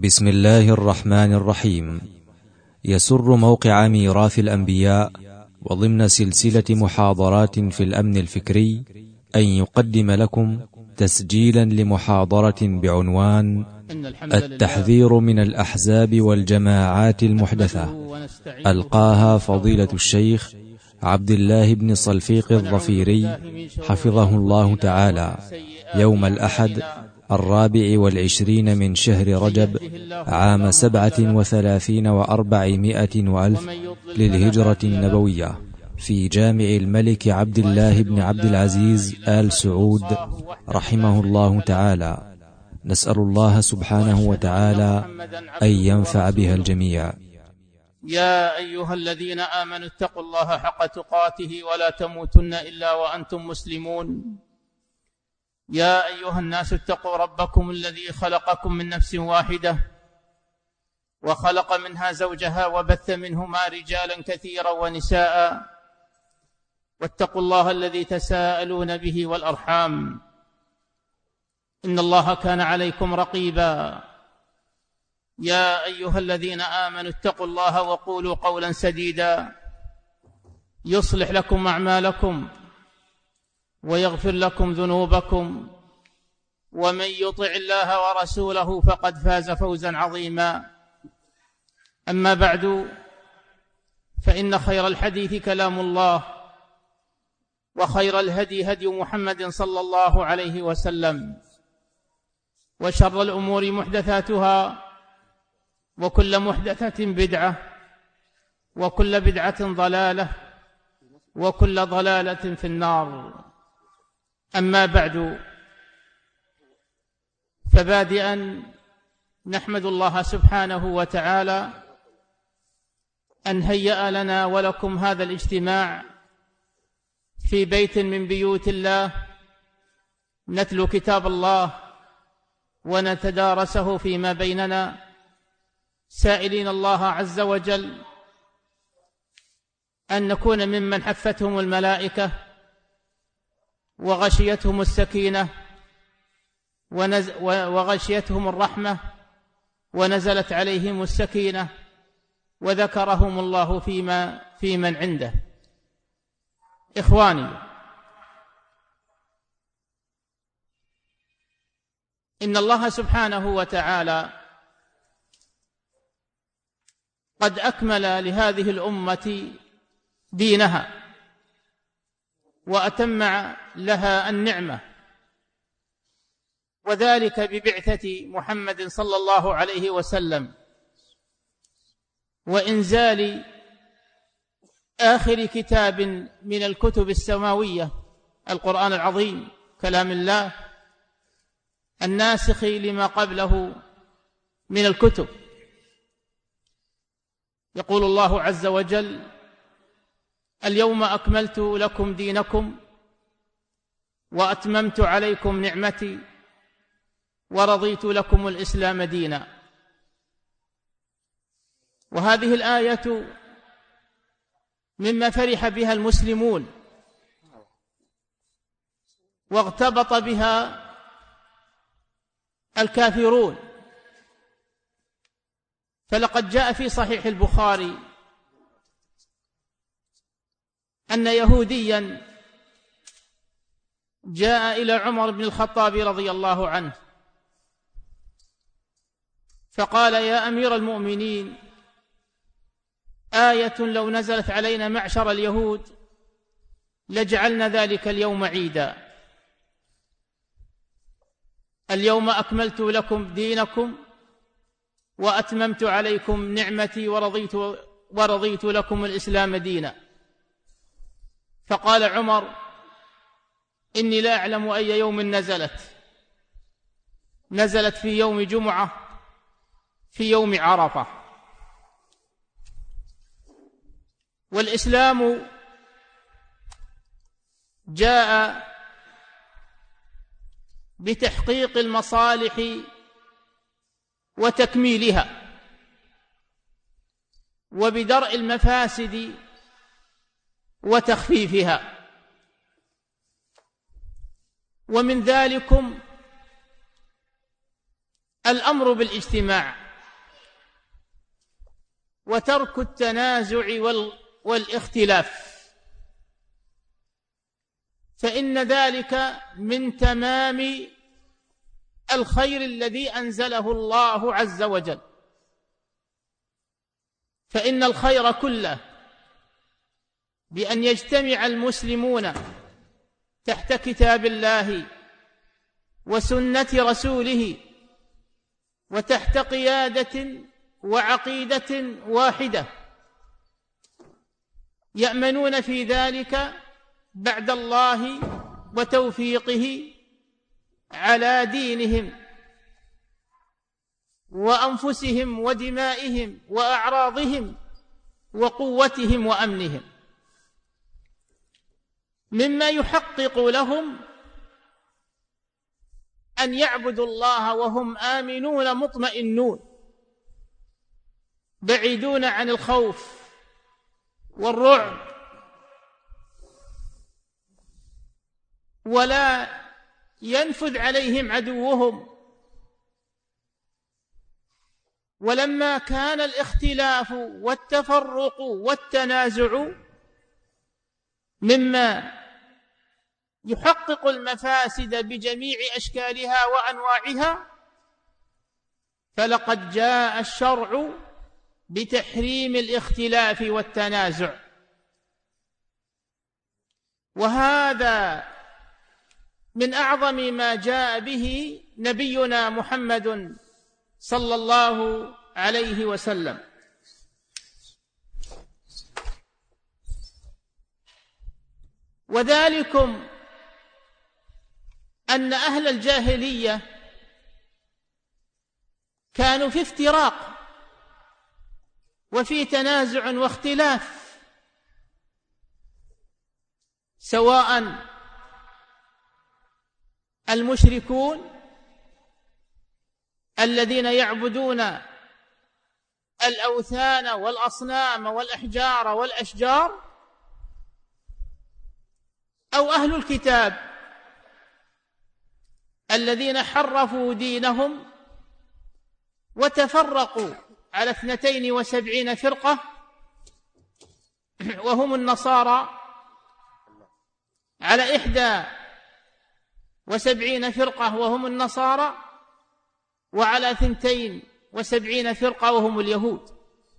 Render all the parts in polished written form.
بسم الله الرحمن الرحيم. يسر موقع ميراث الأنبياء وضمن سلسلة محاضرات في الأمن الفكري أن يقدم لكم تسجيلا لمحاضرة بعنوان التحذير من الأحزاب والجماعات المحدثة، ألقاها فضيلة الشيخ عبد الله بن صلفيق الظفيري حفظه الله تعالى يوم الأحد 24 من شهر رجب عام 37 و400 وألف للهجرة النبوية في جامع الملك عبد الله بن عبد العزيز آل سعود رحمه الله تعالى. نسأل الله سبحانه وتعالى أن ينفع بها الجميع. يا أيها الذين آمنوا اتقوا الله حق تقاته ولا تموتن إلا وأنتم مسلمون. يا أيها الناس اتقوا ربكم الذي خلقكم من نفس واحدة وخلق منها زوجها وبث منهما رجالا كثيرا ونساء، واتقوا الله الذي تساءلون به والأرحام إن الله كان عليكم رقيبا. يا أيها الذين آمنوا اتقوا الله وقولوا قولا سديدا يصلح لكم أعمالكم ويغفر لكم ذنوبكم، ومن يطع الله ورسوله فقد فاز فوزا عظيما. أما بعد، فإن خير الحديث كلام الله، وخير الهدي هدي محمد صلى الله عليه وسلم، وشر الأمور محدثاتها، وكل محدثة بدعة، وكل بدعة ضلالة، وكل ضلالة في النار. أما بعد، فبادئا نحمد الله سبحانه وتعالى أن هيأ لنا ولكم هذا الاجتماع في بيت من بيوت الله، نتلو كتاب الله ونتدارسه فيما بيننا، سائلين الله عز وجل أن نكون ممن حفتهم الملائكة وغشيتهم السكينة وغشيتهم الرحمة ونزلت عليهم السكينة وذكرهم الله في من عنده. إخواني، إن الله سبحانه وتعالى قد أكمل لهذه الأمة دينها وأتم لها النعمة، وذلك ببعثة محمد صلى الله عليه وسلم وإنزال آخر كتاب من الكتب السماوية، القرآن العظيم كلام الله الناسخ لما قبله من الكتب. يقول الله عز وجل: اليوم أكملت لكم دينكم وأتممت عليكم نعمتي ورضيت لكم الإسلام دينا. وهذه الآية مما فرح بها المسلمون واغتبط بها الكافرون، فلقد جاء في صحيح البخاري أن يهوديا جاء إلى عمر بن الخطاب رضي الله عنه فقال: يا أمير المؤمنين، آية لو نزلت علينا معشر اليهود لجعلنا ذلك اليوم عيدا. اليوم أكملت لكم دينكم وأتممت عليكم نعمتي ورضيت لكم الإسلام دينا. فقال عمر: إني لا أعلم أي يوم نزلت في يوم جمعة في يوم عرفة. والإسلام جاء بتحقيق المصالح وتكميلها وبدرء المفاسد وتخفيفها، ومن ذلكم الأمر بالاجتماع وترك التنازع والاختلاف، فإن ذلك من تمام الخير الذي أنزله الله عز وجل. فإن الخير كله بأن يجتمع المسلمون تحت كتاب الله وسنة رسوله وتحت قيادة وعقيدة واحدة، يأمنون في ذلك بعد الله وتوفيقه على دينهم وأنفسهم ودمائهم وأعراضهم وقوتهم وأمنهم، مما يحقق لهم أن يعبدوا الله وهم آمنون مطمئنون بعيدون عن الخوف والرعب، ولا ينفذ عليهم عدوهم. ولما كان الاختلاف والتفرق والتنازع مما يحقق المفاسد بجميع أشكالها وأنواعها، فلقد جاء الشرع بتحريم الاختلاف والتنازع، وهذا من أعظم ما جاء به نبينا محمد صلى الله عليه وسلم. وذلكم أن أهل الجاهلية كانوا في افتراق وفي تنازع واختلاف، سواء المشركون الذين يعبدون الأوثان والأصنام والأحجار والأشجار، أو أهل الكتاب الذين حرفوا دينهم وتفرقوا على 72 فرقة، وهم النصارى على 71 فرقة وهم النصارى، وعلى 72 فرقة وهم اليهود.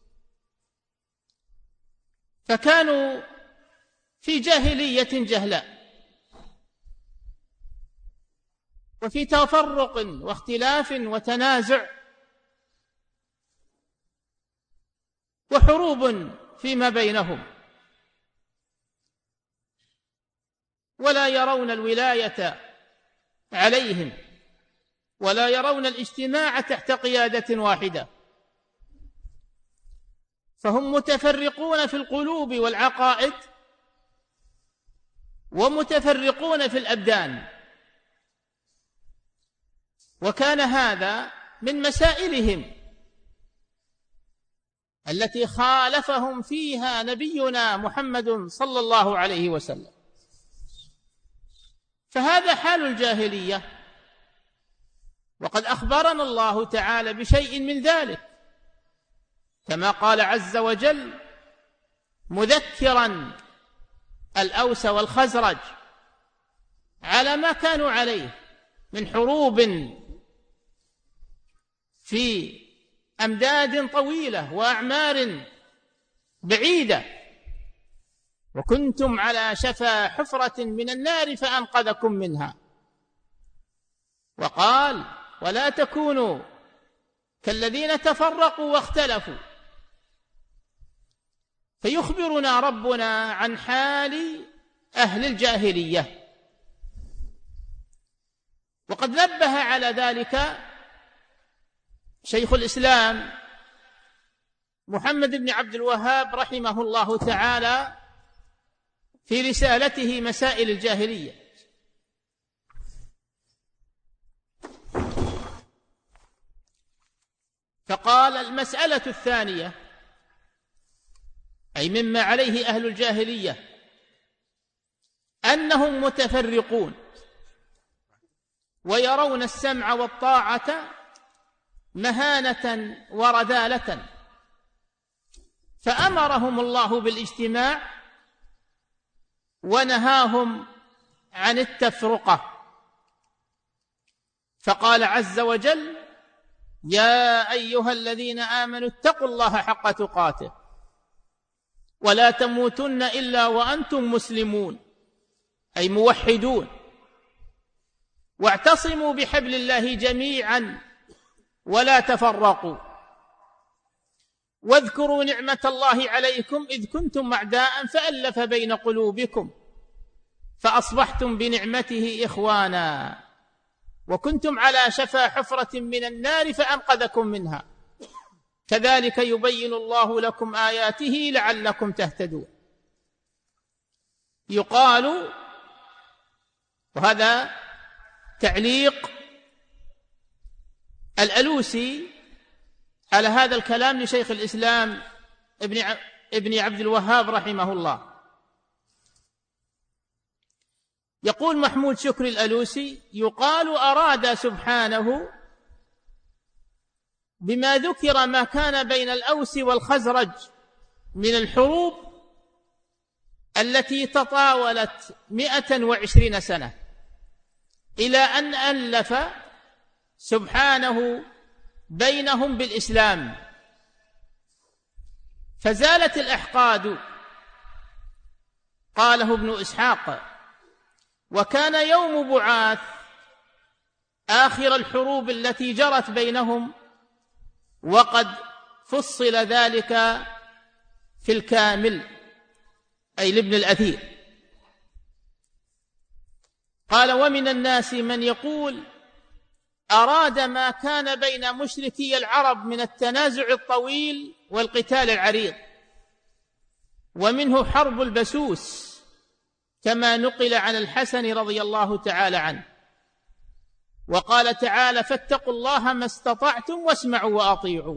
فكانوا في جاهلية جهلاء وفي تفرق واختلاف وتنازع وحروب فيما بينهم، ولا يرون الولاية عليهم ولا يرون الاجتماع تحت قيادة واحدة، فهم متفرقون في القلوب والعقائد ومتفرقون في الأبدان. وكان هذا من مسائلهم التي خالفهم فيها نبينا محمد صلى الله عليه وسلم. فهذا حال الجاهلية، وقد أخبرنا الله تعالى بشيء من ذلك، كما قال عز وجل مذكرا الأوس والخزرج على ما كانوا عليه من حروب في أمداد طويلة وأعمار بعيدة، وكنتم على شفا حفرة من النار فأنقذكم منها. وقال ولا تكونوا كالذين تفرقوا واختلفوا. فيخبرنا ربنا عن حال أهل الجاهلية، وقد نبه على ذلك شيخ الإسلام محمد بن عبد الوهاب رحمه الله تعالى في رسالته مسائل الجاهلية، فقال المسألة الثانية، أي مما عليه أهل الجاهلية، أنهم متفرقون ويرون السمع والطاعة مهانة ورذالة، فأمرهم الله بالاجتماع ونهاهم عن التفرقة، فقال عز وجل: يا أيها الذين آمنوا اتقوا الله حق تقاته ولا تموتن إلا وأنتم مسلمون، أي موحدون، واعتصموا بحبل الله جميعا ولا تفرقوا، واذكروا نعمة الله عليكم إذ كنتم أعداء فألف بين قلوبكم فأصبحتم بنعمته إخوانا وكنتم على شفا حفرة من النار فأنقذكم منها، كذلك يبين الله لكم آياته لعلكم تهتدون. يقال، وهذا تعليق الألوسي على هذا الكلام لشيخ الإسلام ابن عبد الوهاب رحمه الله، يقول محمود شكري الألوسي: يقال أراد سبحانه بما ذكر ما كان بين الأوس والخزرج من الحروب التي تطاولت 120 سنة، إلى أن ألف سبحانه بينهم بالإسلام، فزالت الأحقاد. قاله ابن إسحاق: وكان يوم بعاث آخر الحروب التي جرت بينهم، وقد فصل ذلك في الكامل، أي لابن الأثير. قال: ومن الناس من يقول أراد ما كان بين مشركي العرب من التنازع الطويل والقتال العريض، ومنه حرب البسوس كما نقل عن الحسن رضي الله تعالى عنه. وقال تعالى: فاتقوا الله ما استطعتم واسمعوا وأطيعوا،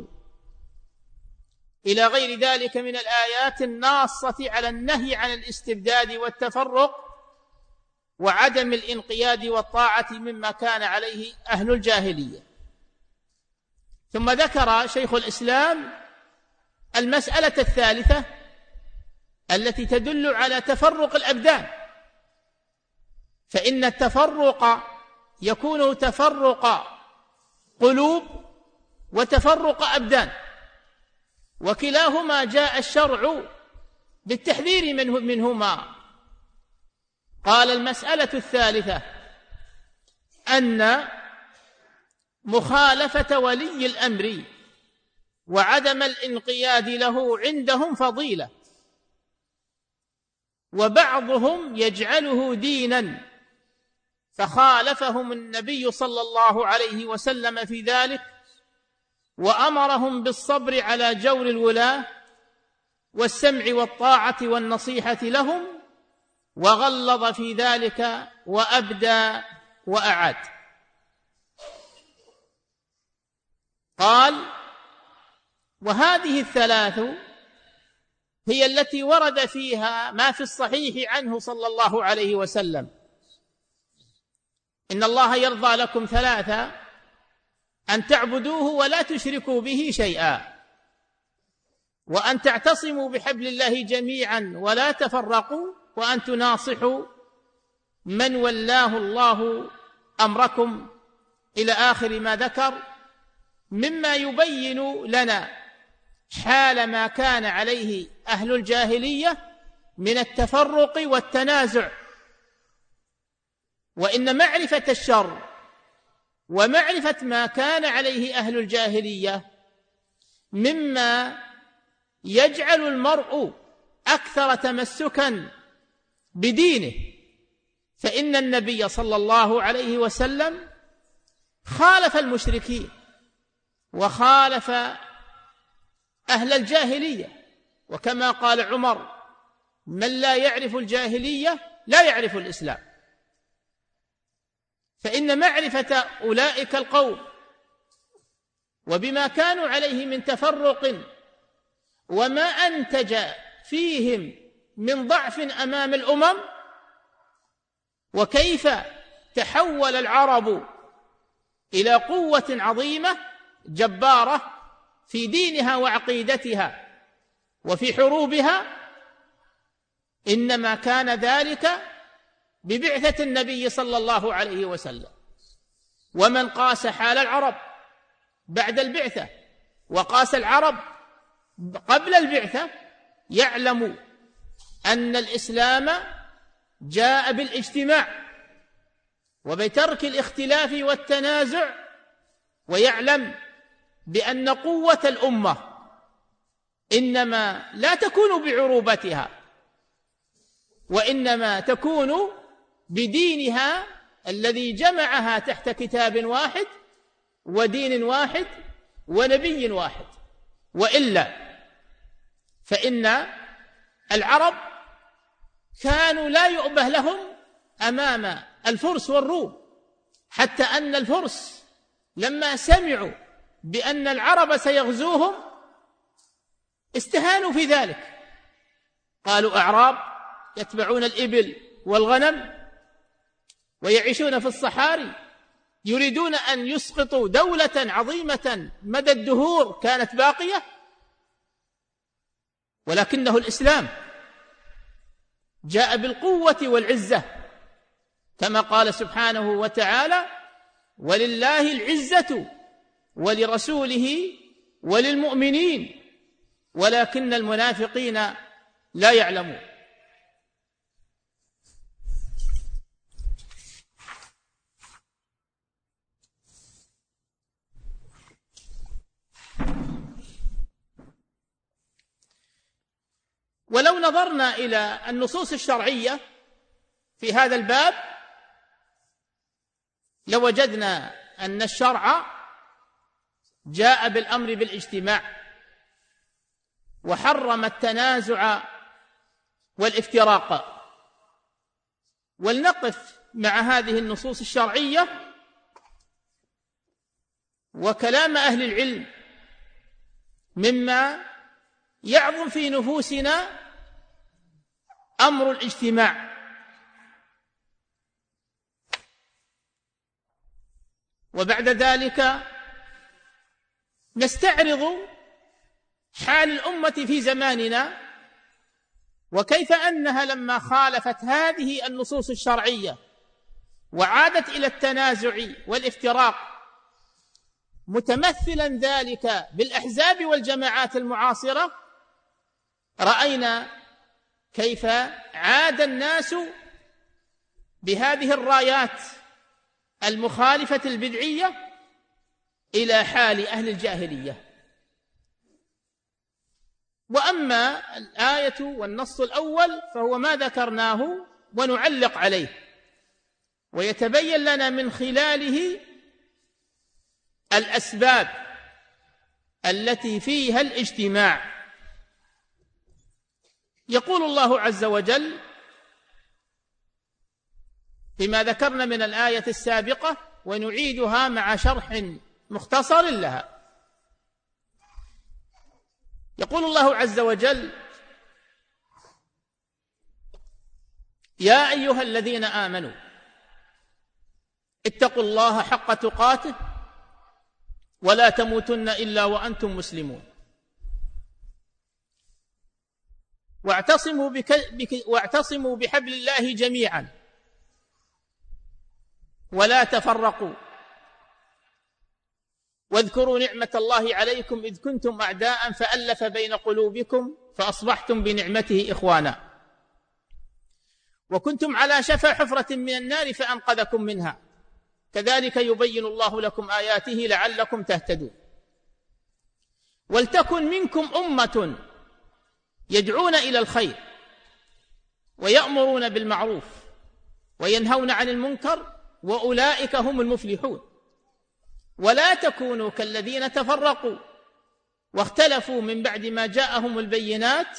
إلى غير ذلك من الآيات الناصة على النهي عن الاستبداد والتفرق وعدم الانقياد والطاعة مما كان عليه أهل الجاهلية. ثم ذكر شيخ الإسلام المسألة الثالثة التي تدل على تفرق الأبدان، فإن التفرق يكون تفرق قلوب وتفرق أبدان، وكلاهما جاء الشرع بالتحذير منهما. قال: المسألة الثالثة أن مخالفة ولي الأمر وعدم الانقياد له عندهم فضيلة، وبعضهم يجعله دينا، فخالفهم النبي صلى الله عليه وسلم في ذلك، وأمرهم بالصبر على جور الولاة والسمع والطاعة والنصيحة لهم، وغلظ في ذلك وأبدى وأعاد. قال: وهذه الثلاث هي التي ورد فيها ما في الصحيح عنه صلى الله عليه وسلم: إن الله يرضى لكم ثلاثة: أن تعبدوه ولا تشركوا به شيئا، وأن تعتصموا بحبل الله جميعا ولا تفرقوا، وأن تناصحوا من ولاه الله أمركم، إلى آخر ما ذكر، مما يبين لنا حال ما كان عليه أهل الجاهلية من التفرق والتنازع، وإن معرفة الشر ومعرفة ما كان عليه أهل الجاهلية مما يجعل المرء أكثر تمسكا بدينه، فإن النبي صلى الله عليه وسلم خالف المشركين وخالف أهل الجاهلية، وكما قال عمر: من لا يعرف الجاهلية لا يعرف الإسلام. فإن معرفة أولئك القوم وبما كانوا عليه من تفرق وما أنتج فيهم من ضعف أمام الأمم، وكيف تحول العرب إلى قوة عظيمة جبارة في دينها وعقيدتها وفي حروبها، إنما كان ذلك ببعثة النبي صلى الله عليه وسلم. ومن قاس حال العرب بعد البعثة وقاس العرب قبل البعثة يعلم أن الإسلام جاء بالاجتماع وبترك الاختلاف والتنازع، ويعلم بأن قوة الأمة إنما لا تكون بعروبتها، وإنما تكون بدينها الذي جمعها تحت كتاب واحد ودين واحد ونبي واحد. وإلا فإن العرب كانوا لا يؤبه لهم أمام الفرس والروم، حتى أن الفرس لما سمعوا بأن العرب سيغزوهم استهانوا في ذلك، قالوا أعراب يتبعون الإبل والغنم ويعيشون في الصحاري، يريدون أن يسقطوا دولة عظيمة مدى الدهور كانت باقية. ولكنه الإسلام جاء بالقوة والعزة، كما قال سبحانه وتعالى: ولله العزة ولرسوله وللمؤمنين ولكن المنافقين لا يعلمون. ولو نظرنا إلى النصوص الشرعية في هذا الباب لوجدنا أن الشرع جاء بالأمر بالاجتماع وحرم التنازع والافتراق. ولنقف مع هذه النصوص الشرعية وكلام أهل العلم مما يعظم في نفوسنا أمر الاجتماع. وبعد ذلك نستعرض حال الأمة في زماننا، وكيف أنها لما خالفت هذه النصوص الشرعية وعادت إلى التنازع والافتراق، متمثلا ذلك بالأحزاب والجماعات المعاصرة، رأينا كيف عاد الناس بهذه الرايات المخالفة البدعية إلى حال أهل الجاهلية. وأما الآية والنص الأول فهو ما ذكرناه ونعلق عليه، ويتبين لنا من خلاله الأسباب التي فيها الاجتماع. يقول الله عز وجل بما ذكرنا من الآية السابقة ونعيدها مع شرح مختصر لها. يقول الله عز وجل: يا أيها الذين آمنوا اتقوا الله حق تقاته ولا تموتن إلا وأنتم مسلمون واعتصموا بحبل الله جميعا ولا تفرقوا واذكروا نعمة الله عليكم إذ كنتم أعداء فألف بين قلوبكم فأصبحتم بنعمته إخوانا وكنتم على شفا حفرة من النار فأنقذكم منها كذلك يبين الله لكم آياته لعلكم تهتدون. ولتكن منكم أمة يدعون إلى الخير ويأمرون بالمعروف وينهون عن المنكر وأولئك هم المفلحون. ولا تكونوا كالذين تفرقوا واختلفوا من بعد ما جاءهم البينات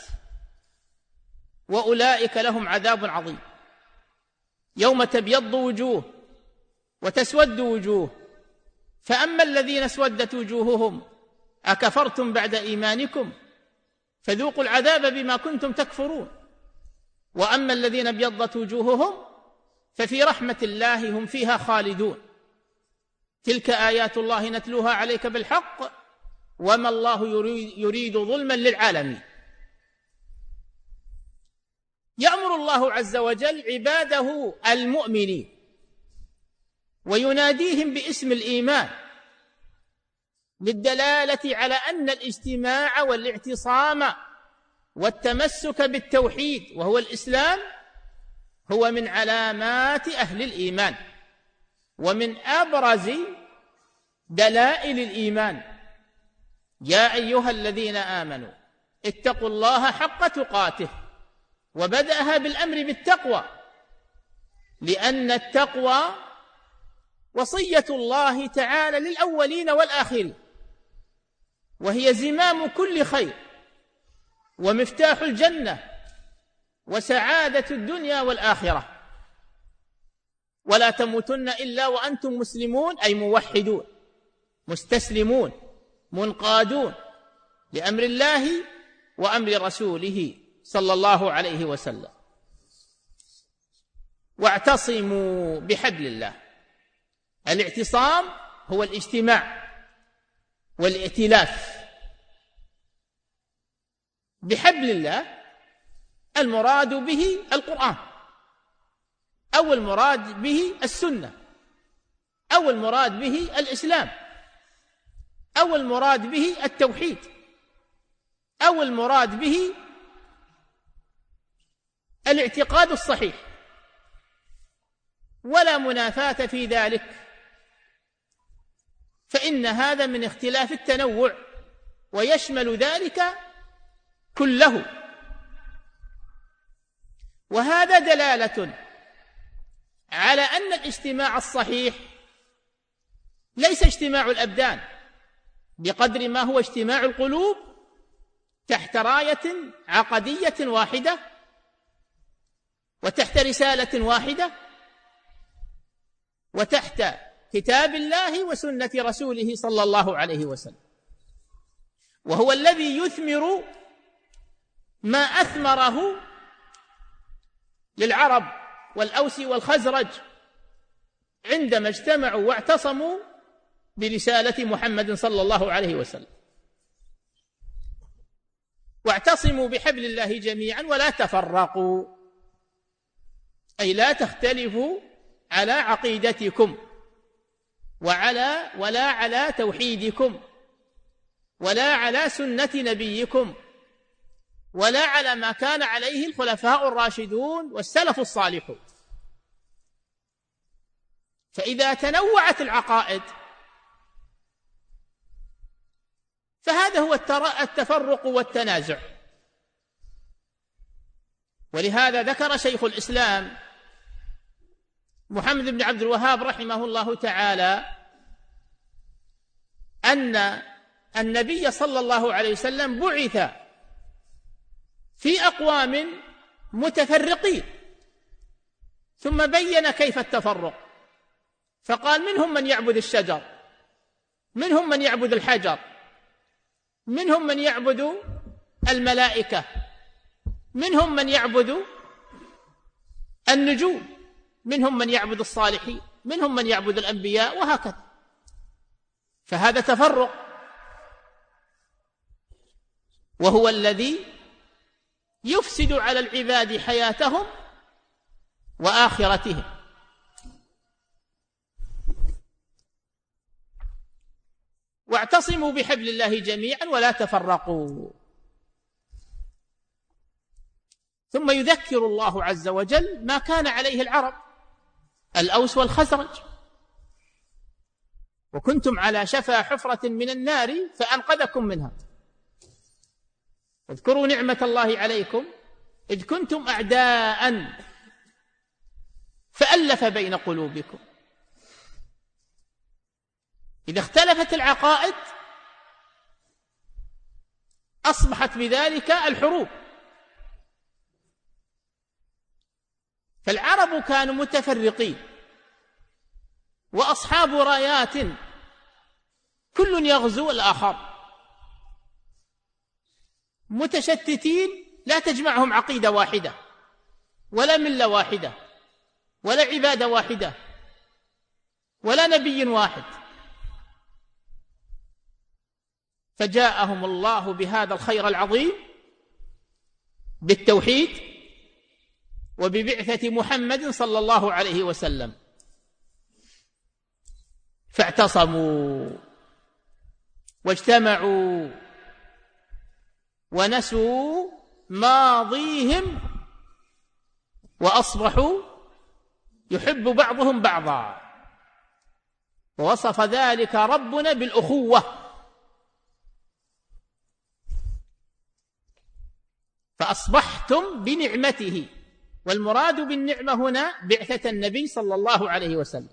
وأولئك لهم عذاب عظيم. يوم تبيض وجوه وتسود وجوه فأما الذين اسودت وجوههم أكفرتم بعد إيمانكم فذوقوا العذاب بما كنتم تكفرون وأما الذين ابيضت وجوههم ففي رحمة الله هم فيها خالدون. تلك آيات الله نتلوها عليك بالحق وما الله يريد ظلما للعالمين. يأمر الله عز وجل عباده المؤمنين ويناديهم باسم الإيمان للدلالة على أن الاجتماع والاعتصام والتمسك بالتوحيد وهو الإسلام هو من علامات أهل الإيمان ومن أبرز دلائل الإيمان. يا أيها الذين آمنوا اتقوا الله حق تقاته، وبدأها بالأمر بالتقوى، لأن التقوى وصية الله تعالى للأولين والآخرين، وهي زمام كل خير ومفتاح الجنة وسعادة الدنيا والآخرة. ولا تموتن إلا وأنتم مسلمون، أي موحدون مستسلمون منقادون لأمر الله وأمر رسوله صلى الله عليه وسلم. واعتصموا بحبل الله. الاعتصام هو الاجتماع والائتلاف بحبل الله، المراد به القرآن، أو المراد به السنة، أو المراد به الإسلام، أو المراد به التوحيد، أو المراد به الاعتقاد الصحيح، ولا منافاة في ذلك، فإن هذا من اختلاف التنوع ويشمل ذلك كله. وهذا دلالة على أن الاجتماع الصحيح ليس اجتماع الأبدان بقدر ما هو اجتماع القلوب تحت راية عقدية واحدة وتحت رسالة واحدة وتحت كتاب الله وسنة رسوله صلى الله عليه وسلم، وهو الذي يثمر ما أثمره للعرب والأوس والخزرج عندما اجتمعوا واعتصموا برسالة محمد صلى الله عليه وسلم. واعتصموا بحبل الله جميعا ولا تفرقوا، أي لا تختلفوا على عقيدتكم ولا على توحيدكم ولا على سنة نبيكم ولا على ما كان عليه الخلفاء الراشدون والسلف الصالحون. فإذا تنوعت العقائد فهذا هو التفرق والتنازع. ولهذا ذكر شيخ الإسلام محمد بن عبد الوهاب رحمه الله تعالى أن النبي صلى الله عليه وسلم بعث في أقوام متفرقين، ثم بين كيف التفرق، فقال منهم من يعبد الشجر، منهم من يعبد الحجر، منهم من يعبد الملائكة، منهم من يعبد النجوم، منهم من يعبد الصالحين، منهم من يعبد الأنبياء، وهكذا. فهذا تفرق، وهو الذي يفسد على العباد حياتهم وآخرتهم. واعتصموا بحبل الله جميعا ولا تفرقوا. ثم يذكر الله عز وجل ما كان عليه العرب الأوس والخزرج: وكنتم على شفا حفرة من النار فأنقذكم منها، واذكروا نعمة الله عليكم إذ كنتم أعداء فألف بين قلوبكم. إذا اختلفت العقائد أصبحت بذلك الحروب. فالعرب كانوا متفرقين وأصحاب رايات كل يغزو الآخر، متشتتين لا تجمعهم عقيدة واحدة ولا ملة واحدة ولا عبادة واحدة ولا نبي واحد. فجاءهم الله بهذا الخير العظيم بالتوحيد وببعثة محمد صلى الله عليه وسلم، فاعتصموا واجتمعوا ونسوا ماضيهم وأصبحوا يحب بعضهم بعضا، ووصف ذلك ربنا بالأخوة. فأصبحتم بنعمته، والمراد بالنعمة هنا بعثة النبي صلى الله عليه وسلم،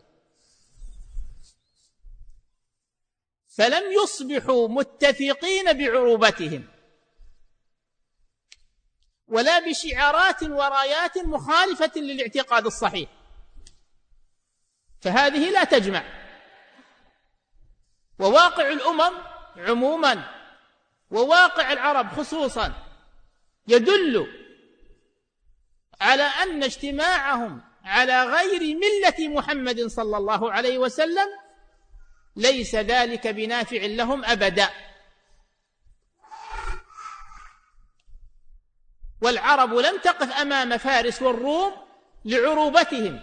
فلم يصبحوا متفقين بعروبتهم ولا بشعارات ورايات مخالفة للاعتقاد الصحيح، فهذه لا تجمع. وواقع الأمم عموما وواقع العرب خصوصا يدل على أن اجتماعهم على غير ملة محمد صلى الله عليه وسلم ليس ذلك بنافع لهم أبدا. والعرب لم تقف أمام فارس والروم لعروبتهم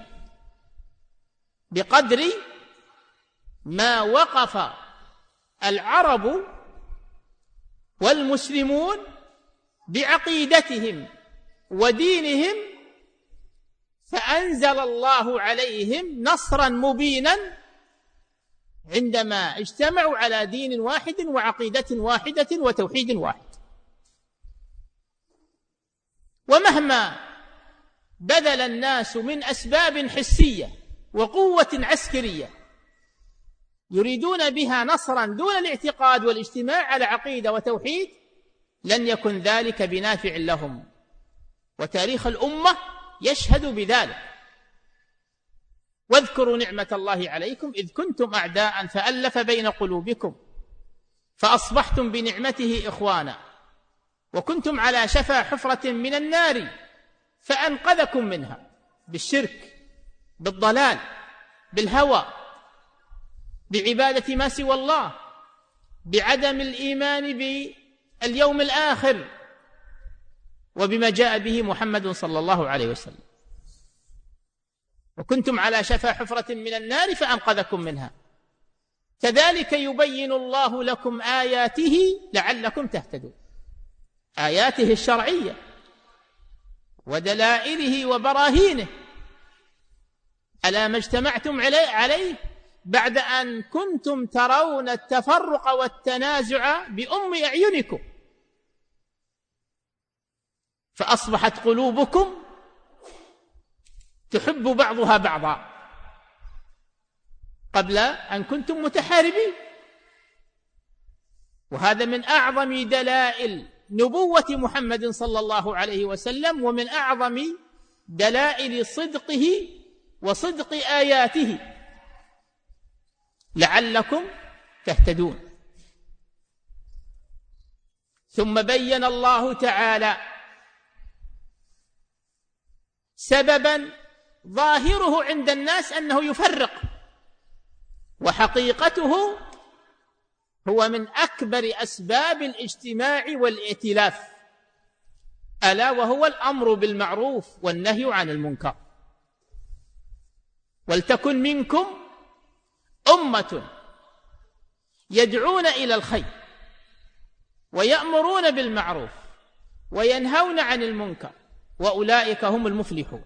بقدر ما وقف العرب والمسلمون بعقيدتهم ودينهم، فأنزل الله عليهم نصرا مبينا عندما اجتمعوا على دين واحد وعقيدة واحدة وتوحيد واحد. ومهما بذل الناس من أسباب حسية وقوة عسكرية يريدون بها نصرا دون الاعتقاد والاجتماع على عقيدة وتوحيد، لن يكن ذلك بنافع لهم، وتاريخ الأمة يشهد بذلك. واذكروا نعمة الله عليكم إذ كنتم أعداء فألف بين قلوبكم فأصبحتم بنعمته إخوانا وكنتم على شفا حفرة من النار فأنقذكم منها، بالشرك، بالضلال، بالهوى، بعبادة ما سوى الله، بعدم الإيمان باليوم الآخر، وبما جاء به محمد صلى الله عليه وسلم. وكنتم على شفا حفرة من النار فأنقذكم منها. كذلك يبين الله لكم آياته لعلكم تهتدون، آياته الشرعية ودلائله وبراهينه ألا ما اجتمعتم عليه بعد أن كنتم ترون التفرق والتنازع بأم أعينكم، فأصبحت قلوبكم تحب بعضها بعضا قبل أن كنتم متحاربين. وهذا من أعظم دلائل نبوة محمد صلى الله عليه وسلم، ومن أعظم دلائل صدقه وصدق آياته لعلكم تهتدون. ثم بين الله تعالى سببا ظاهره عند الناس أنه يفرق، وحقيقته هو من أكبر أسباب الاجتماع والائتلاف، ألا وهو الأمر بالمعروف والنهي عن المنكر. ولتكن منكم أمة يدعون إلى الخير ويأمرون بالمعروف وينهون عن المنكر وأولئك هم المفلحون.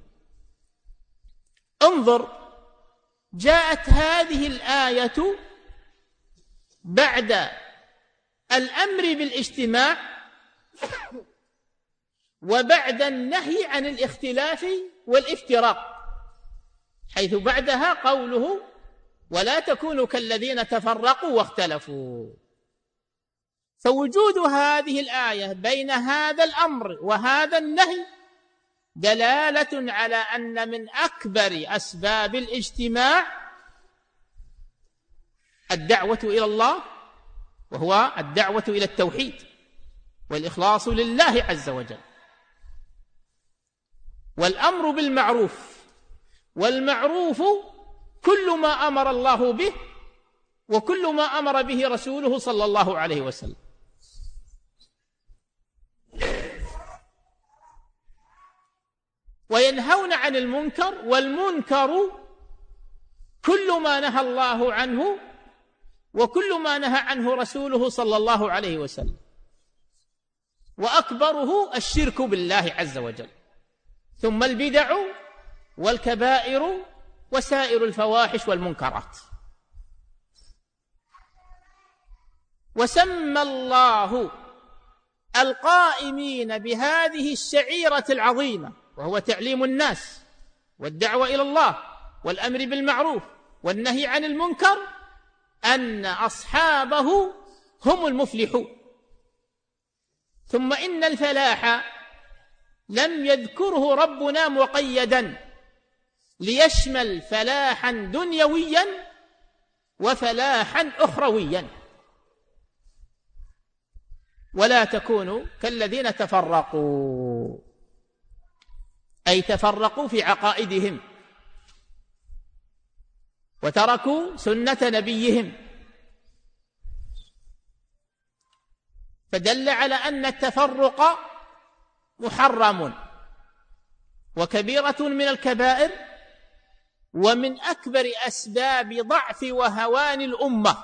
انظر، جاءت هذه الآية بعد الأمر بالاجتماع وبعد النهي عن الاختلاف والافتراق، حيث بعدها قوله ولا تكونوا كالذين تفرقوا واختلفوا. فوجود هذه الآية بين هذا الأمر وهذا النهي دلالة على أن من أكبر أسباب الاجتماع الدعوة إلى الله، وهو الدعوة إلى التوحيد والإخلاص لله عز وجل، والأمر بالمعروف. والمعروف كل ما أمر الله به وكل ما أمر به رسوله صلى الله عليه وسلم. وينهون عن المنكر، والمنكر كل ما نهى الله عنه وكل ما نهى عنه رسوله صلى الله عليه وسلم، وأكبره الشرك بالله عز وجل، ثم البدع والكبائر وسائر الفواحش والمنكرات. وسمى الله القائمين بهذه الشعيرة العظيمة، وهو تعليم الناس والدعوة إلى الله والأمر بالمعروف والنهي عن المنكر، أن أصحابه هم المفلحون. ثم إن الفلاح لم يذكره ربنا مقيدا، ليشمل فلاحا دنيويا وفلاحا أخرويا. ولا تكونوا كالذين تفرقوا، أي تفرقوا في عقائدهم وتركوا سنة نبيهم، فدل على أن التفرق محرم وكبيرة من الكبائر، ومن أكبر أسباب ضعف وهوان الأمة،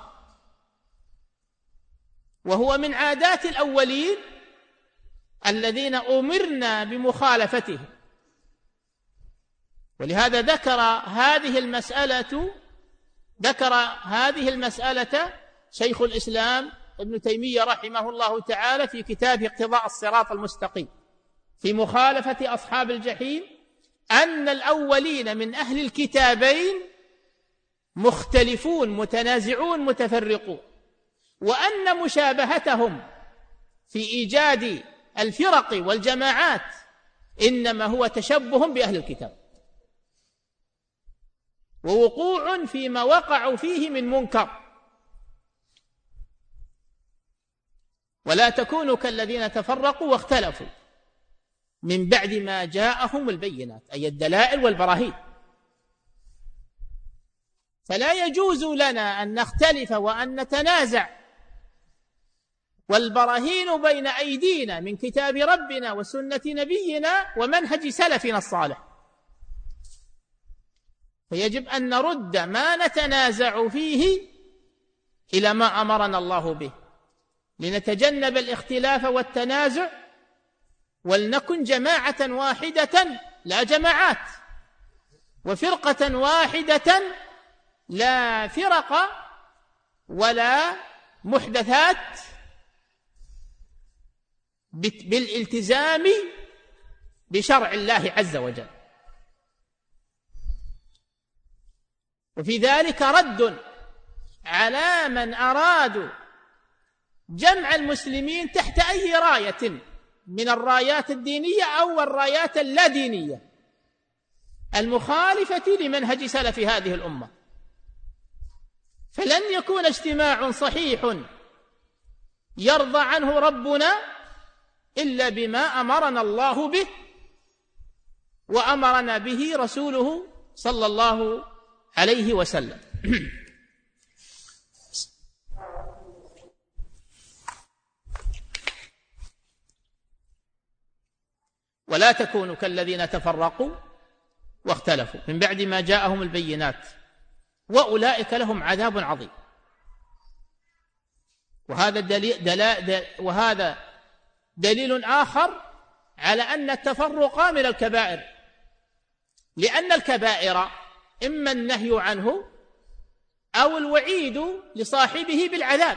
وهو من عادات الأولين الذين أمرنا بمخالفتهم. ولهذا ذكر هذه المسألة شيخ الإسلام ابن تيمية رحمه الله تعالى في كتابه اقتضاء الصراط المستقيم في مخالفة أصحاب الجحيم، أن الأولين من أهل الكتابين مختلفون متنازعون متفرقون، وأن مشابهتهم في إيجاد الفرق والجماعات إنما هو تشبه بأهل الكتاب ووقوع فيما وقعوا فيه من منكر. ولا تكونوا كالذين تفرقوا واختلفوا من بعد ما جاءهم البينات، أي الدلائل والبراهين. فلا يجوز لنا أن نختلف وأن نتنازع والبراهين بين أيدينا من كتاب ربنا وسنة نبينا ومنهج سلفنا الصالح، فيجب أن نرد ما نتنازع فيه إلى ما أمرنا الله به، لنتجنب الاختلاف والتنازع، ولنكن جماعة واحدة لا جماعات، وفرقة واحدة لا فرق ولا محدثات، بالالتزام بشرع الله عز وجل. وفي ذلك رد على من أرادوا جمع المسلمين تحت أي راية من الرايات الدينية أو الرايات اللادينية المخالفة لمنهج سلف هذه الأمة. فلن يكون اجتماع صحيح يرضى عنه ربنا إلا بما أمرنا الله به وأمرنا به رسوله صلى الله عليه وسلم. ولا تكونوا كالذين تفرقوا واختلفوا من بعد ما جاءهم البينات وأولئك لهم عذاب عظيم. وهذا دليل آخر على أن التفرق من الكبائر، لأن الكبائر إما النهي عنه أو الوعيد لصاحبه بالعذاب.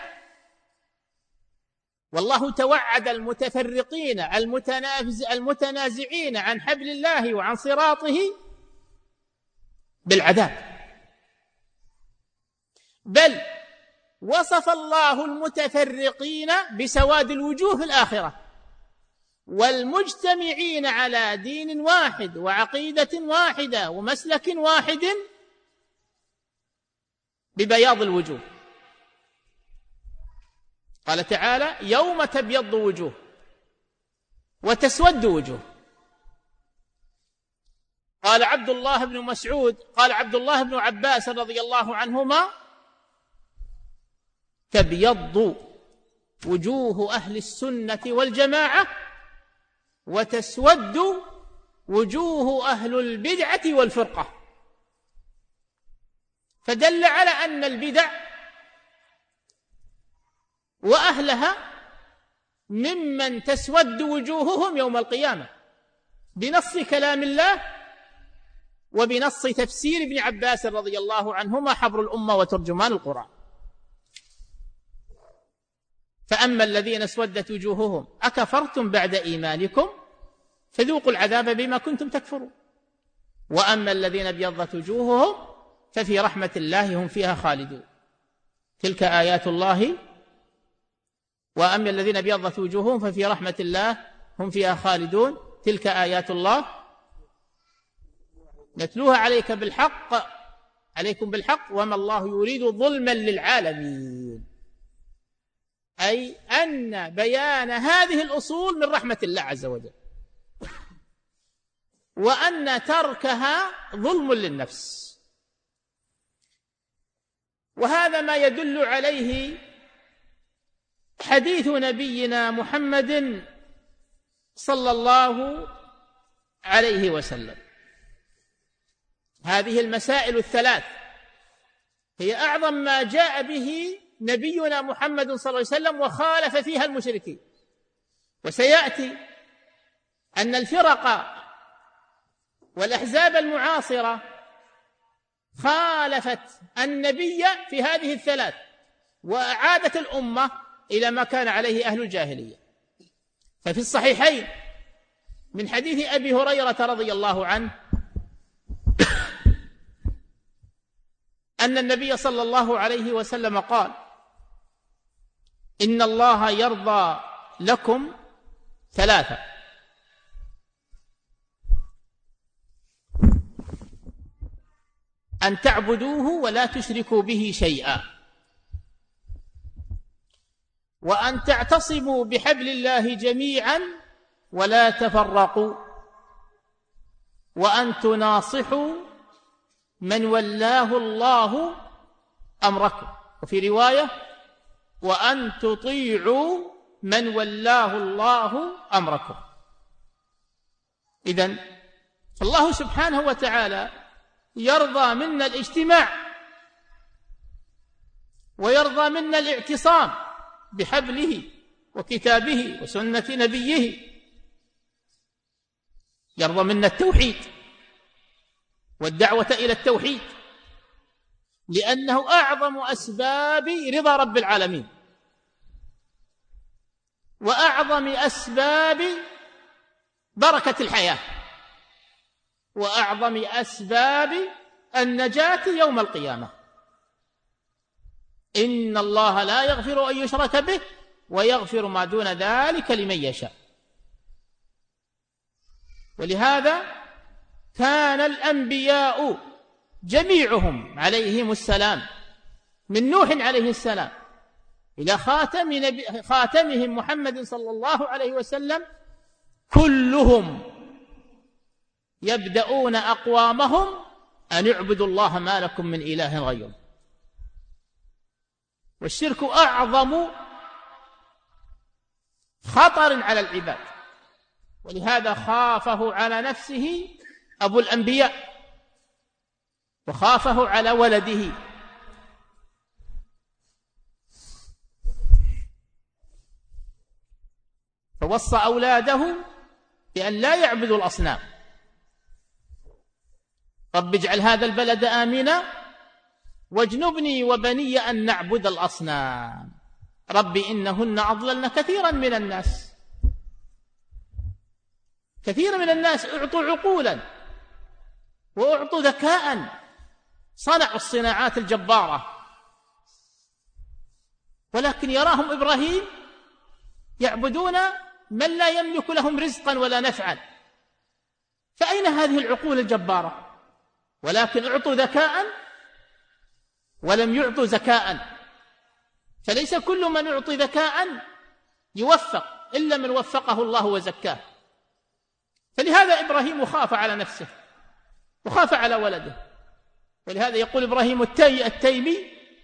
والله توعد المتفرقين المتنازعين عن حبل الله وعن صراطه بالعذاب، بل وصف الله المتفرقين بسواد الوجوه في الآخرة، والمجتمعين على دين واحد وعقيدة واحدة ومسلك واحد ببياض الوجوه. قال تعالى: يوم تبيض وجوه وتسود وجوه. قال عبد الله بن عباس رضي الله عنهما: تبيض وجوه أهل السنة والجماعة وتسود وجوه أهل البدعة والفرقة، فدل على أن البدع وأهلها ممن تسود وجوههم يوم القيامة بنص كلام الله وبنص تفسير ابن عباس رضي الله عنهما حبر الأمة وترجمان القرآن. فأما الذين اسودت وجوههم أكفرتم بعد إيمانكم فذوقوا العذاب بما كنتم تكفرون، وأما الذين ابيضت وجوههم ففي رحمة الله هم فيها خالدون. تلك آيات الله. وأما الذين ابيضت وجوههم ففي رحمة الله هم فيها خالدون، تلك آيات الله نتلوها عليكم بالحق وما الله يريد ظلما للعالمين، أي أن بيان هذه الأصول من رحمة الله عز وجل، وأن تركها ظلم للنفس. وهذا ما يدل عليه حديث نبينا محمد صلى الله عليه وسلم. هذه المسائل الثلاث هي أعظم ما جاء به نبينا محمد صلى الله عليه وسلم وخالف فيها المشركين. وسيأتي أن الفرق والأحزاب المعاصرة خالفت النبي في هذه الثلاث وأعادت الأمة إلى ما كان عليه أهل الجاهلية. ففي الصحيحين من حديث أبي هريرة رضي الله عنه أن النبي صلى الله عليه وسلم قال: إن الله يرضى لكم ثلاثة: أن تعبدوه ولا تشركوا به شيئا، وأن تعتصموا بحبل الله جميعا ولا تفرقوا، وأن تناصحوا من ولاه الله أمركم، وفي رواية: وأن تطيعوا من ولاه الله أمركم. إذن الله سبحانه وتعالى يرضى منا الاجتماع ويرضى منا الاعتصام بحبله وكتابه وسنة نبيه، يرضى منا التوحيد والدعوة إلى التوحيد، لأنه أعظم أسباب رضا رب العالمين وأعظم أسباب بركة الحياة وأعظم أسباب النجاة يوم القيامة. إن الله لا يغفر أن يشرك به ويغفر ما دون ذلك لمن يشاء. ولهذا كان الأنبياء جميعهم عليهم السلام من نوح عليه السلام إلى خاتمهم محمد صلى الله عليه وسلم كلهم يبدأون أقوامهم أن اعبدوا الله ما لكم من إله غيره. والشرك أعظم خطر على العباد، ولهذا خافه على نفسه أبو الأنبياء وخافه على ولده. فوصى أولاده بأن لا يعبدوا الأصنام. رب اجعل هذا البلد آمنا واجنبني وبني أن نعبد الأصنام رب إنهن أضللن كثيرا من الناس. كثير من الناس أعطوا عقولا وأعطوا ذكاء، صنعوا الصناعات الجبارة، ولكن يراهم إبراهيم يعبدون من لا يملك لهم رزقا ولا نفعا. فأين هذه العقول الجبارة؟ ولكن أعطوا ذكاء ولم يعطوا زكاء. فليس كل من يعطي ذكاء يوفق إلا من وفقه الله وزكاه. فلهذا إبراهيم خاف على نفسه وخاف على ولده. ولهذا يقول إبراهيم التيمي: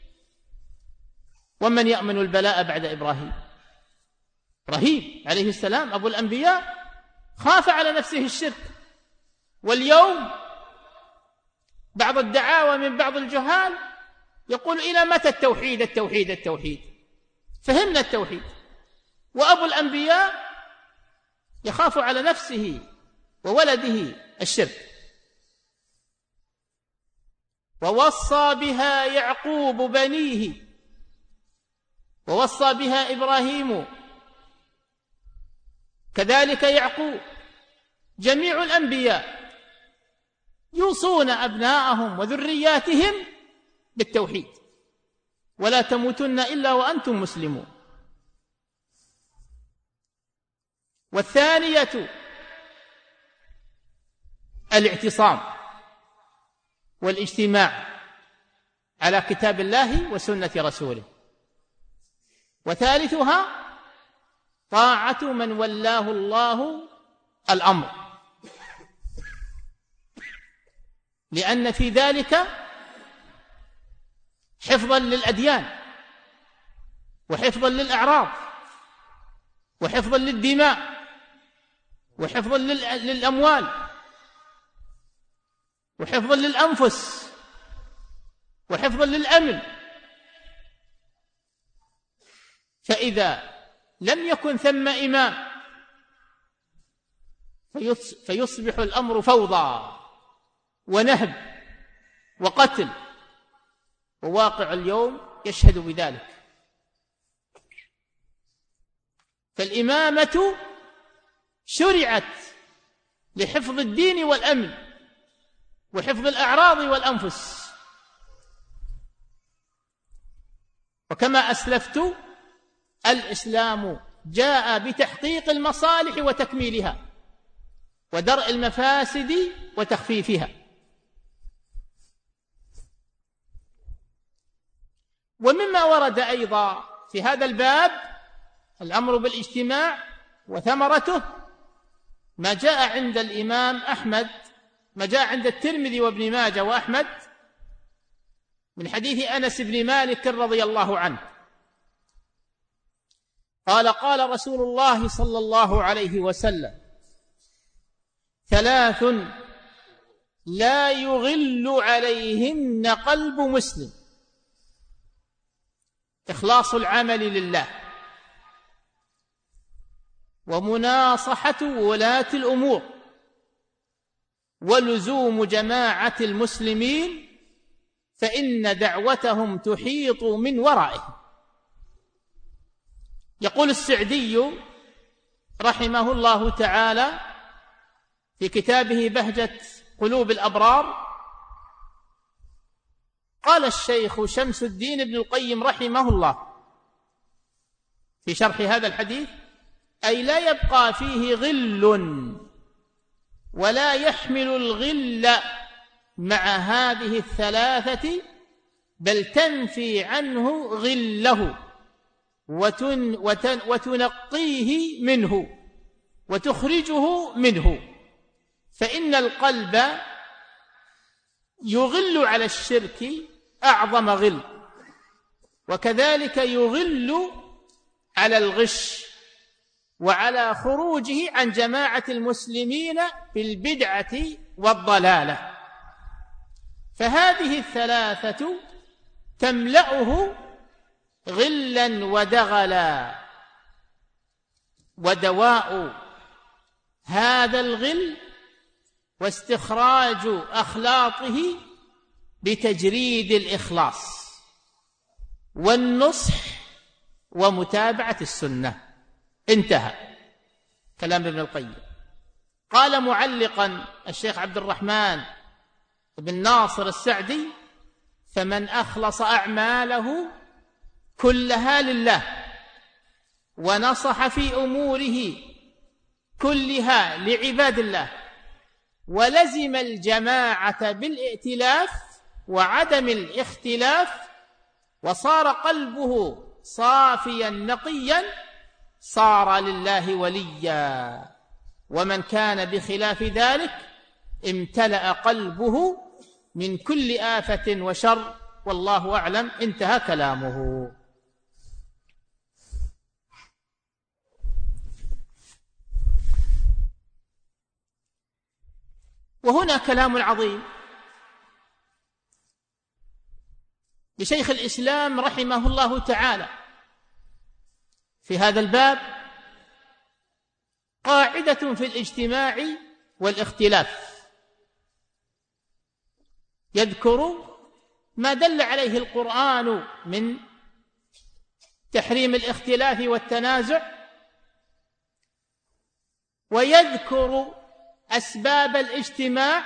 ومن يأمن البلاء بعد إبراهيم؟ إبراهيم عليه السلام أبو الأنبياء خاف على نفسه الشرك واليوم بعض الدعاوى من بعض الجهال يقول إلى متى التوحيد التوحيد التوحيد؟ فهمنا التوحيد. وأبو الأنبياء يخاف على نفسه وولده الشرك. ووصى بها يعقوب بنيه ووصى بها إبراهيم كذلك يعقوب. جميع الأنبياء يوصون أبناءهم وذرياتهم بالتوحيد. ولا تموتن إلا وأنتم مسلمون. والثانية الاعتصام والاجتماع على كتاب الله وسنة رسوله. وثالثها طاعة من ولاه الله الأمر، لأن في ذلك حفظا للأديان وحفظا للأعراض وحفظا للدماء وحفظا للأموال وحفظا للأنفس وحفظا للأمن. فإذا لم يكن ثم إمام فيصبح الأمر فوضى ونهب وقتل، وواقع اليوم يشهد بذلك. فالإمامة شرعت لحفظ الدين والأمن وحفظ الأعراض والأنفس. وكما أسلفت الإسلام جاء بتحقيق المصالح وتكميلها ودرء المفاسد وتخفيفها. ومما ورد أيضا في هذا الباب الأمر بالاجتماع وثمرته ما جاء عند الإمام أحمد، ما جاء عند الترمذي وابن ماجه وأحمد من حديث أنس بن مالك رضي الله عنه قال: قال رسول الله صلى الله عليه وسلم: ثلاث لا يغل عليهن قلب مسلم: إخلاص العمل لله، ومناصحة ولاة الأمور، ولزوم جماعة المسلمين فإن دعوتهم تحيط من ورائهم. يقول السعدي رحمه الله تعالى في كتابه بهجة قلوب الأبرار: قال الشيخ شمس الدين ابن القيم رحمه الله في شرح هذا الحديث: أي لا يبقى فيه غل ولا يحمل الغل مع هذه الثلاثة، بل تنفي عنه غله وتنقيه منه وتخرجه منه، فإن القلب يغل على الشرك أعظم غل، وكذلك يغل على الغش وعلى خروجه عن جماعة المسلمين بالبدعة والضلالة. فهذه الثلاثة تملأه غلا ودغلا، ودواء هذا الغل واستخراج أخلاطه بتجريد الإخلاص والنصح ومتابعة السنة. انتهى كلام ابن القيم. قال معلقا الشيخ عبد الرحمن بن ناصر السعدي: فمن أخلص أعماله كلها لله ونصح في أموره كلها لعباد الله ولزم الجماعة بالائتلاف وعدم الاختلاف وصار قلبه صافيا نقيا، صار لله وليا. ومن كان بخلاف ذلك امتلأ قلبه من كل آفة وشر، والله أعلم. انتهى كلامه. وهنا كلام عظيم لشيخ الإسلام رحمه الله تعالى في هذا الباب، قاعدة في الاجتماع والاختلاف، يذكر ما دل عليه القرآن من تحريم الاختلاف والتنازع، ويذكر أسباب الاجتماع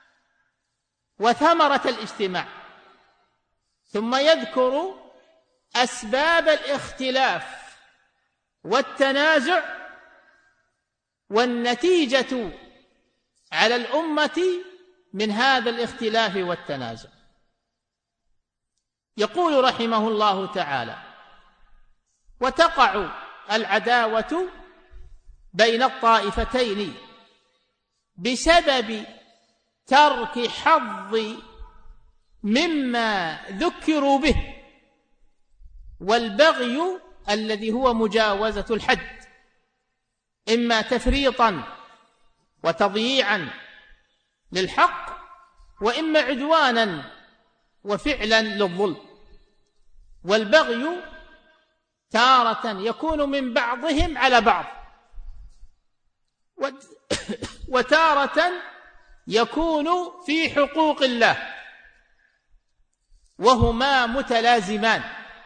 وثمرة الاجتماع، ثم يذكر أسباب الاختلاف والتنازع والنتيجة على الأمة من هذا الاختلاف والتنازع. يقول رحمه الله تعالى: وتقع العداوة بين الطائفتين بسبب ترك حظ مما ذكروا به، والبغي الذي هو مجاوزة الحد، إما تفريطا وتضييعا للحق، وإما عدوانا وفعلا للظلم. والبغي تارة يكون من بعضهم على بعض، وتارة يكون في حقوق الله، وهما متلازمان،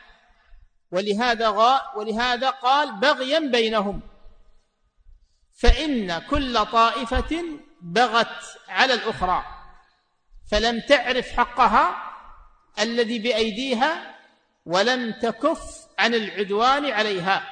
ولهذا قال بغيا بينهم، فإن كل طائفة بغت على الأخرى فلم تعرف حقها الذي بأيديها، ولم تكف عن العدوان عليها.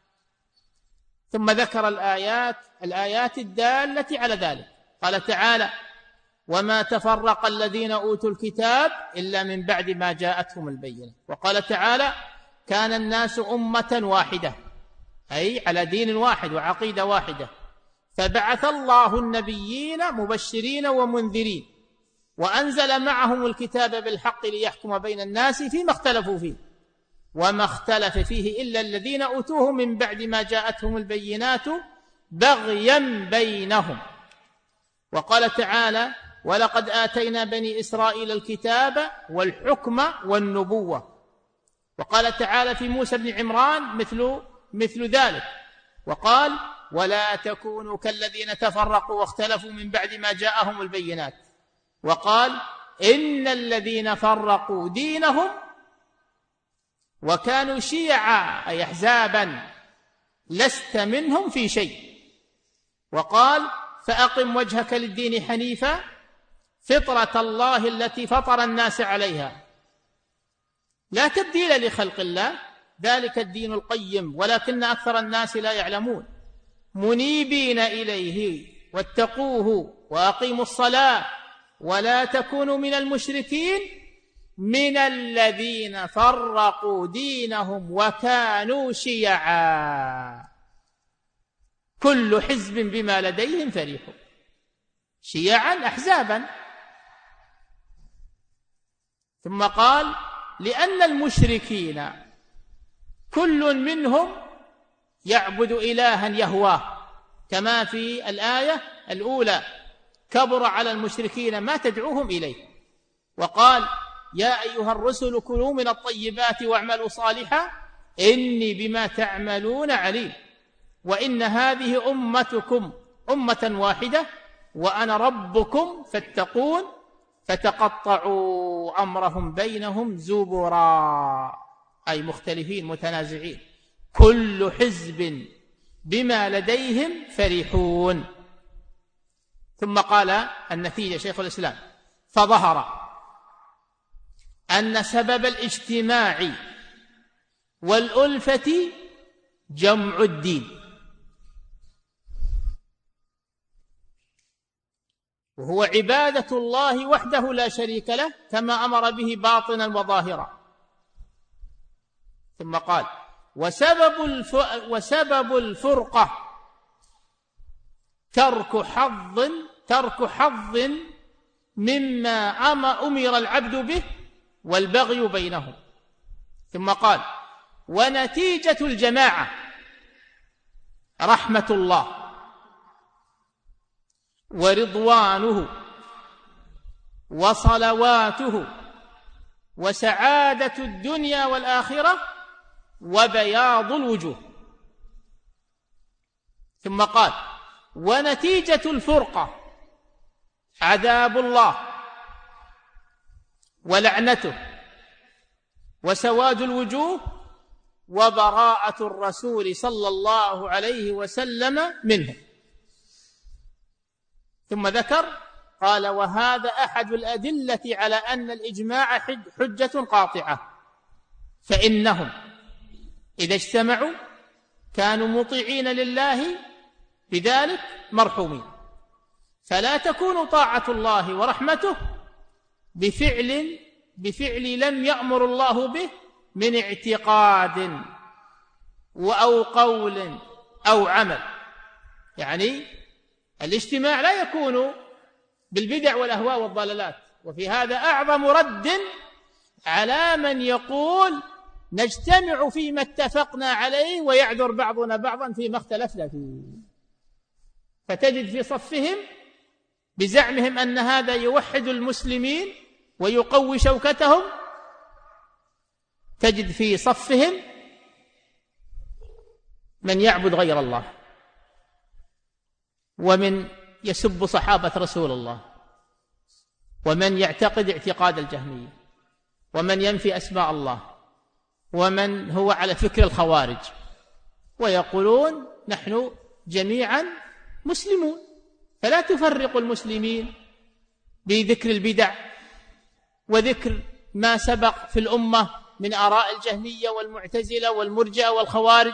ثم ذكر الآيات الدالة على ذلك. قال تعالى: وما تفرق الذين أوتوا الكتاب إلا من بعد ما جاءتهم البينة. وقال تعالى: كان الناس أمة واحدة، أي على دين واحد وعقيدة واحدة، فبعث الله النبيين مبشرين ومنذرين، وأنزل معهم الكتاب بالحق ليحكم بين الناس فيما اختلفوا فيه، وما اختلف فيه إلا الذين أوتوه من بعد ما جاءتهم البينات بغيا بينهم. وقال تعالى: ولقد آتينا بني إسرائيل الكتاب والحكم والنبوة. وقال تعالى في موسى بن عمران مثل ذلك، وقال: ولا تكونوا كالذين تفرقوا واختلفوا من بعد ما جاءهم البينات. وقال: إن الذين فرقوا دينهم وكانوا شيعا أي أحزابا لست منهم في شيء. وقال: فأقم وجهك للدين حنيفا فطرة الله التي فطر الناس عليها لا تبديل لخلق الله ذلك الدين القيم ولكن أكثر الناس لا يعلمون، منيبين إليه واتقوه وأقيموا الصلاة ولا تكونوا من المشركين من الذين فرقوا دينهم وكانوا شيعا كل حزب بما لديهم فرحون. شيعا أحزابا. ثم قال: لأن المشركين كل منهم يعبد إلها يهواه، كما في الآية الأولى: كبر على المشركين ما تدعوهم إليه. وقال: يا أيها الرسل كلوا من الطيبات واعملوا صالحا إني بما تعملون عليم، وإن هذه أمتكم أمة واحدة وأنا ربكم فاتقون، فتقطعوا أمرهم بينهم زبرا، أي مختلفين متنازعين، كل حزب بما لديهم فرحون. ثم قال النتيجة شيخ الإسلام: فظهر أن سبب الاجتماع والألفة جمع الدين، وهو عبادة الله وحده لا شريك له كما أمر به باطنا وظاهرا. ثم قال: وسبب الفرقة ترك حظ مما أمر العبد به والبغي بينهم. ثم قال: ونتيجة الجماعة رحمة الله ورضوانه وصلواته وسعادة الدنيا والآخرة وبياض الوجوه. ثم قال: ونتيجة الفرقة عذاب الله ولعنته وسواد الوجوه وبراءة الرسول صلى الله عليه وسلم منه. ثم ذكر قال: وهذا أحد الأدلة على أن الإجماع حجة قاطعة، فإنهم إذا اجتمعوا كانوا مطيعين لله بذلك مرحومين، فلا تكون طاعة الله ورحمته بفعل لم يأمر الله به من اعتقاد أو قول أو عمل. يعني الاجتماع لا يكون بالبدع والأهواء والضلالات. وفي هذا أعظم رد على من يقول نجتمع فيما اتفقنا عليه ويعذر بعضنا بعضا فيما اختلفنا فيه، فتجد في صفهم بزعمهم أن هذا يوحد المسلمين ويقوي شوكتهم، تجد في صفهم من يعبد غير الله، ومن يسب صحابة رسول الله، ومن يعتقد اعتقاد الجهمية، ومن ينفي أسماء الله، ومن هو على فكر الخوارج، ويقولون نحن جميعا مسلمون. فلا تفرق المسلمين بذكر البدع وذكر ما سبق في الأمة من آراء الجهمية والمعتزلة والمرجئة والخوارج.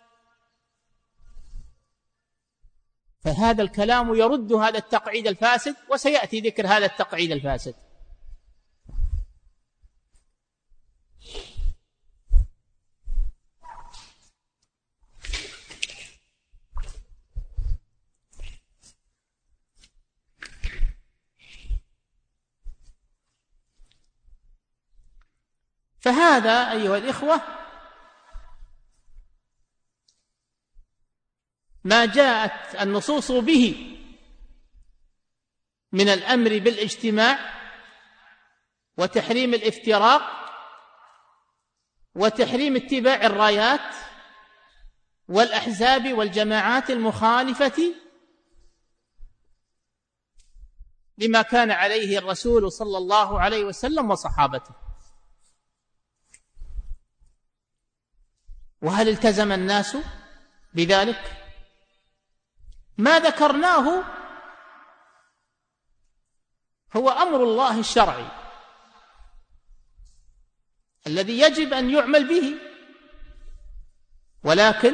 فهذا الكلام يرد هذا التقعيد الفاسد، وسيأتي ذكر هذا التقعيد الفاسد. فهذا أيها الإخوة ما جاءت النصوص به من الأمر بالاجتماع وتحريم الافتراق وتحريم اتباع الرايات والأحزاب والجماعات المخالفة لما كان عليه الرسول صلى الله عليه وسلم وصحابته. وهل التزم الناس بذلك؟ ما ذكرناه هو أمر الله الشرعي الذي يجب أن يعمل به، ولكن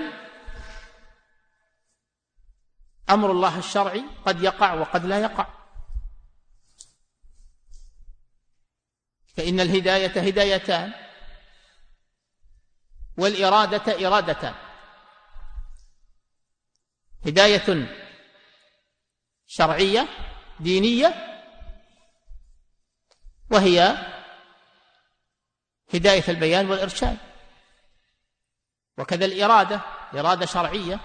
أمر الله الشرعي قد يقع وقد لا يقع. فإن الهداية هدايتان والإرادة إرادتان: هداية شرعية دينية، وهي هداية البيان والإرشاد، وكذا الإرادة إرادة شرعية،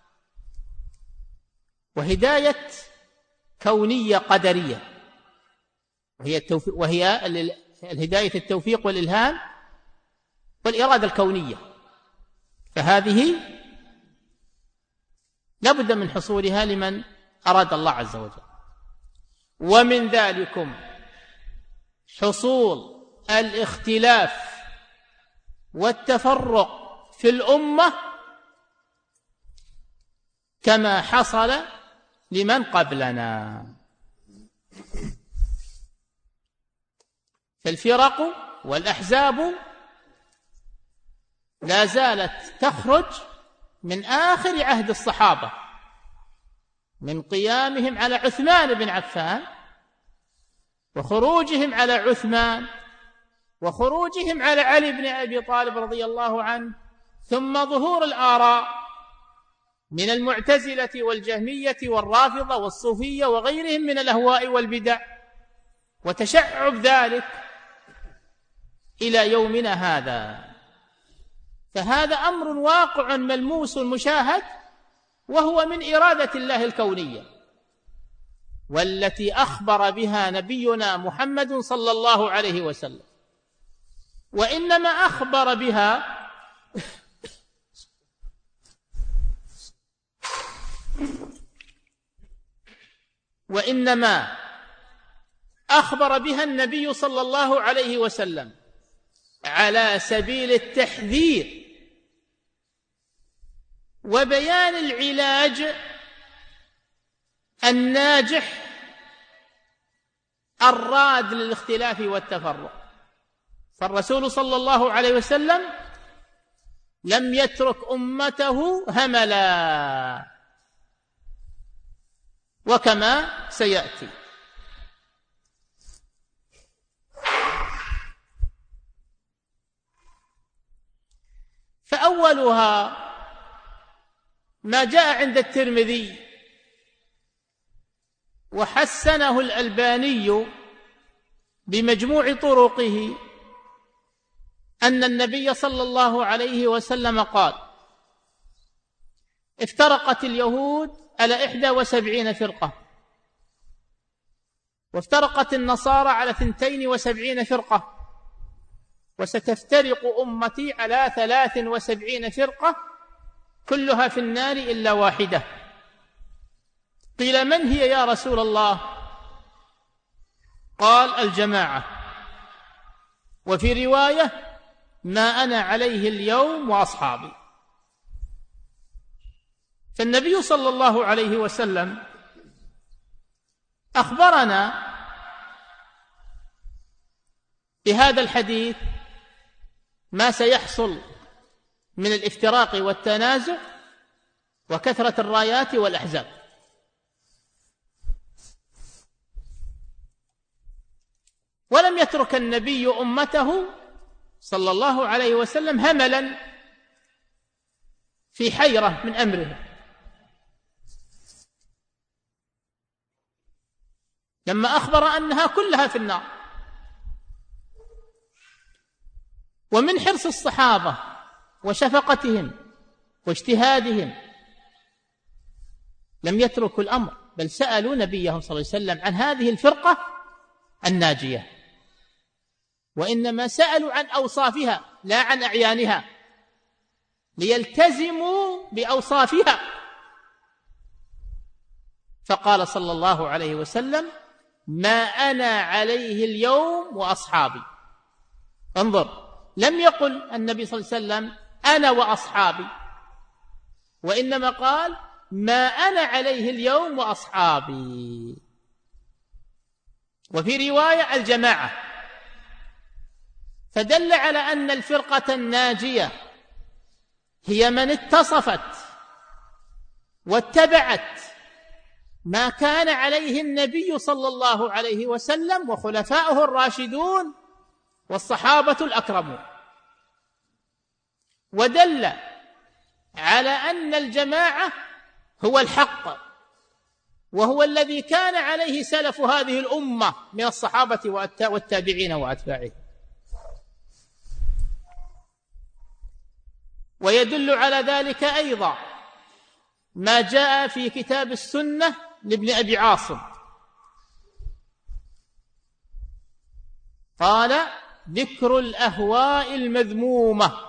وهداية كونية قدرية، وهي الهداية التوفيق والإلهام والإرادة الكونية. فهذه لابد من حصولها لمن أراد الله عز وجل. ومن ذلكم حصول الاختلاف والتفرق في الأمة كما حصل لمن قبلنا. فالفرق والأحزاب لا زالت تخرج من آخر عهد الصحابة، من قيامهم على عثمان بن عفان وخروجهم على عثمان وخروجهم على علي بن أبي طالب رضي الله عنه، ثم ظهور الآراء من المعتزلة والجهمية والرافضة والصوفية وغيرهم من الأهواء والبدع، وتشعب ذلك إلى يومنا هذا. فهذا أمر واقع ملموس مشاهد، وهو من إرادة الله الكونية. والتي أخبر بها نبينا محمد صلى الله عليه وسلم، وإنما أخبر بها النبي صلى الله عليه وسلم على سبيل التحذير وبيان العلاج الناجح الراد للاختلاف والتفرق. فالرسول صلى الله عليه وسلم لم يترك أمته هملا، وكما سيأتي. فأولها ما جاء عند الترمذي وحسنه الألباني بمجموع طرقه أن النبي صلى الله عليه وسلم قال: افترقت اليهود على 71 فرقة، وافترقت النصارى على 72 فرقة، وستفترق أمتي على 73 فرقة كلها في النار إلا واحدة. قيل: من هي يا رسول الله؟ قال: الجماعة. وفي رواية: ما أنا عليه اليوم وأصحابي. فالنبي صلى الله عليه وسلم أخبرنا بهذا الحديث ما سيحصل من الافتراق والتنازع وكثرة الرايات والأحزاب. ولم يترك النبي أمته صلى الله عليه وسلم هملا في حيرة من أمره. لما أخبر أنها كلها في النار، ومن حرص الصحابة وشفقتهم واجتهادهم لم يتركوا الأمر، بل سألوا نبيهم صلى الله عليه وسلم عن هذه الفرقة الناجية، وإنما سألوا عن أوصافها لا عن أعيانها، ليلتزموا بأوصافها. فقال صلى الله عليه وسلم: ما أنا عليه اليوم وأصحابي. انظر، لم يقل النبي صلى الله عليه وسلم أنا وأصحابي، وإنما قال: ما أنا عليه اليوم وأصحابي. وفي رواية: الجماعة. فدل على أن الفرقة الناجية هي من اتصفت واتبعت ما كان عليه النبي صلى الله عليه وسلم وخلفاؤه الراشدون والصحابة الأكرمون. ودل على أن الجماعة هو الحق، وهو الذي كان عليه سلف هذه الأمة من الصحابة والتابعين وأتباعهم. ويدل على ذلك أيضا ما جاء في كتاب السنة لابن أبي عاصم، قال: ذكر الأهواء المذمومة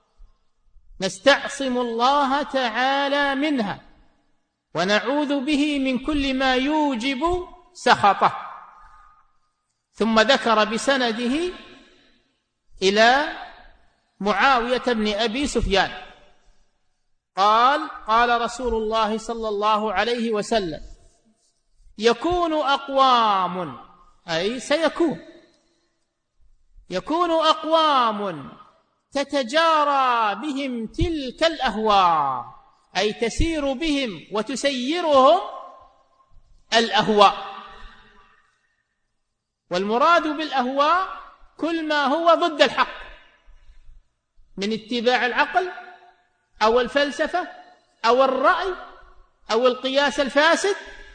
نستعصم الله تعالى منها ونعوذ به من كل ما يوجب سخطه. ثم ذكر بسنده إلى معاوية بن أبي سفيان قال: قال رسول الله صلى الله عليه وسلم: يكون أقوام، أي سيكون، يكون أقوام تتجارى بهم تلك الأهواء، أي تسير بهم وتسيرهم الأهواء. والمراد بالأهواء كل ما هو ضد الحق من اتباع العقل أو الفلسفة أو الرأي أو القياس الفاسد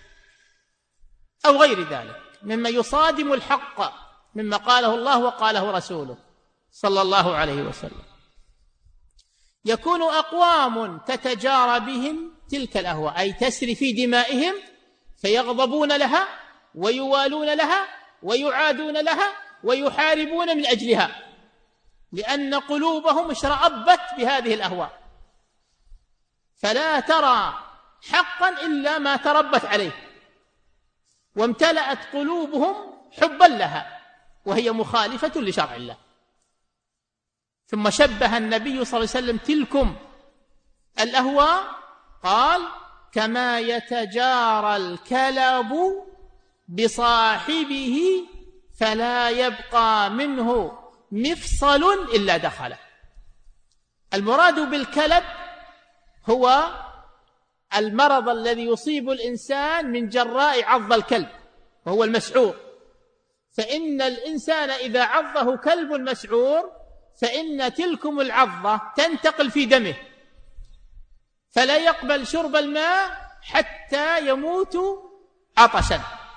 أو غير ذلك مما يصادم الحق مما قاله الله وقاله رسوله صلى الله عليه وسلم. يكون أقوام تتجارى بهم تلك الأهواء، أي تسري في دمائهم فيغضبون لها ويوالون لها ويعادون لها ويحاربون من أجلها، لأن قلوبهم اشرأبت بهذه الأهواء، فلا ترى حقا إلا ما تربت عليه، وامتلأت قلوبهم حبا لها، وهي مخالفة لشرع الله. ثم شبه النبي صلى الله عليه وسلم تلكم الأهواء، قال: كما يتجارى الكلب بصاحبه فلا يبقى منه مفصل إلا دخله. المراد بالكلب هو المرض الذي يصيب الإنسان من جراء عض الكلب، وهو المسعور. فإن الإنسان إذا عضه كلب مسعور فإن تلكم العضة تنتقل في دمه، فلا يقبل شرب الماء حتى يموت عطشا،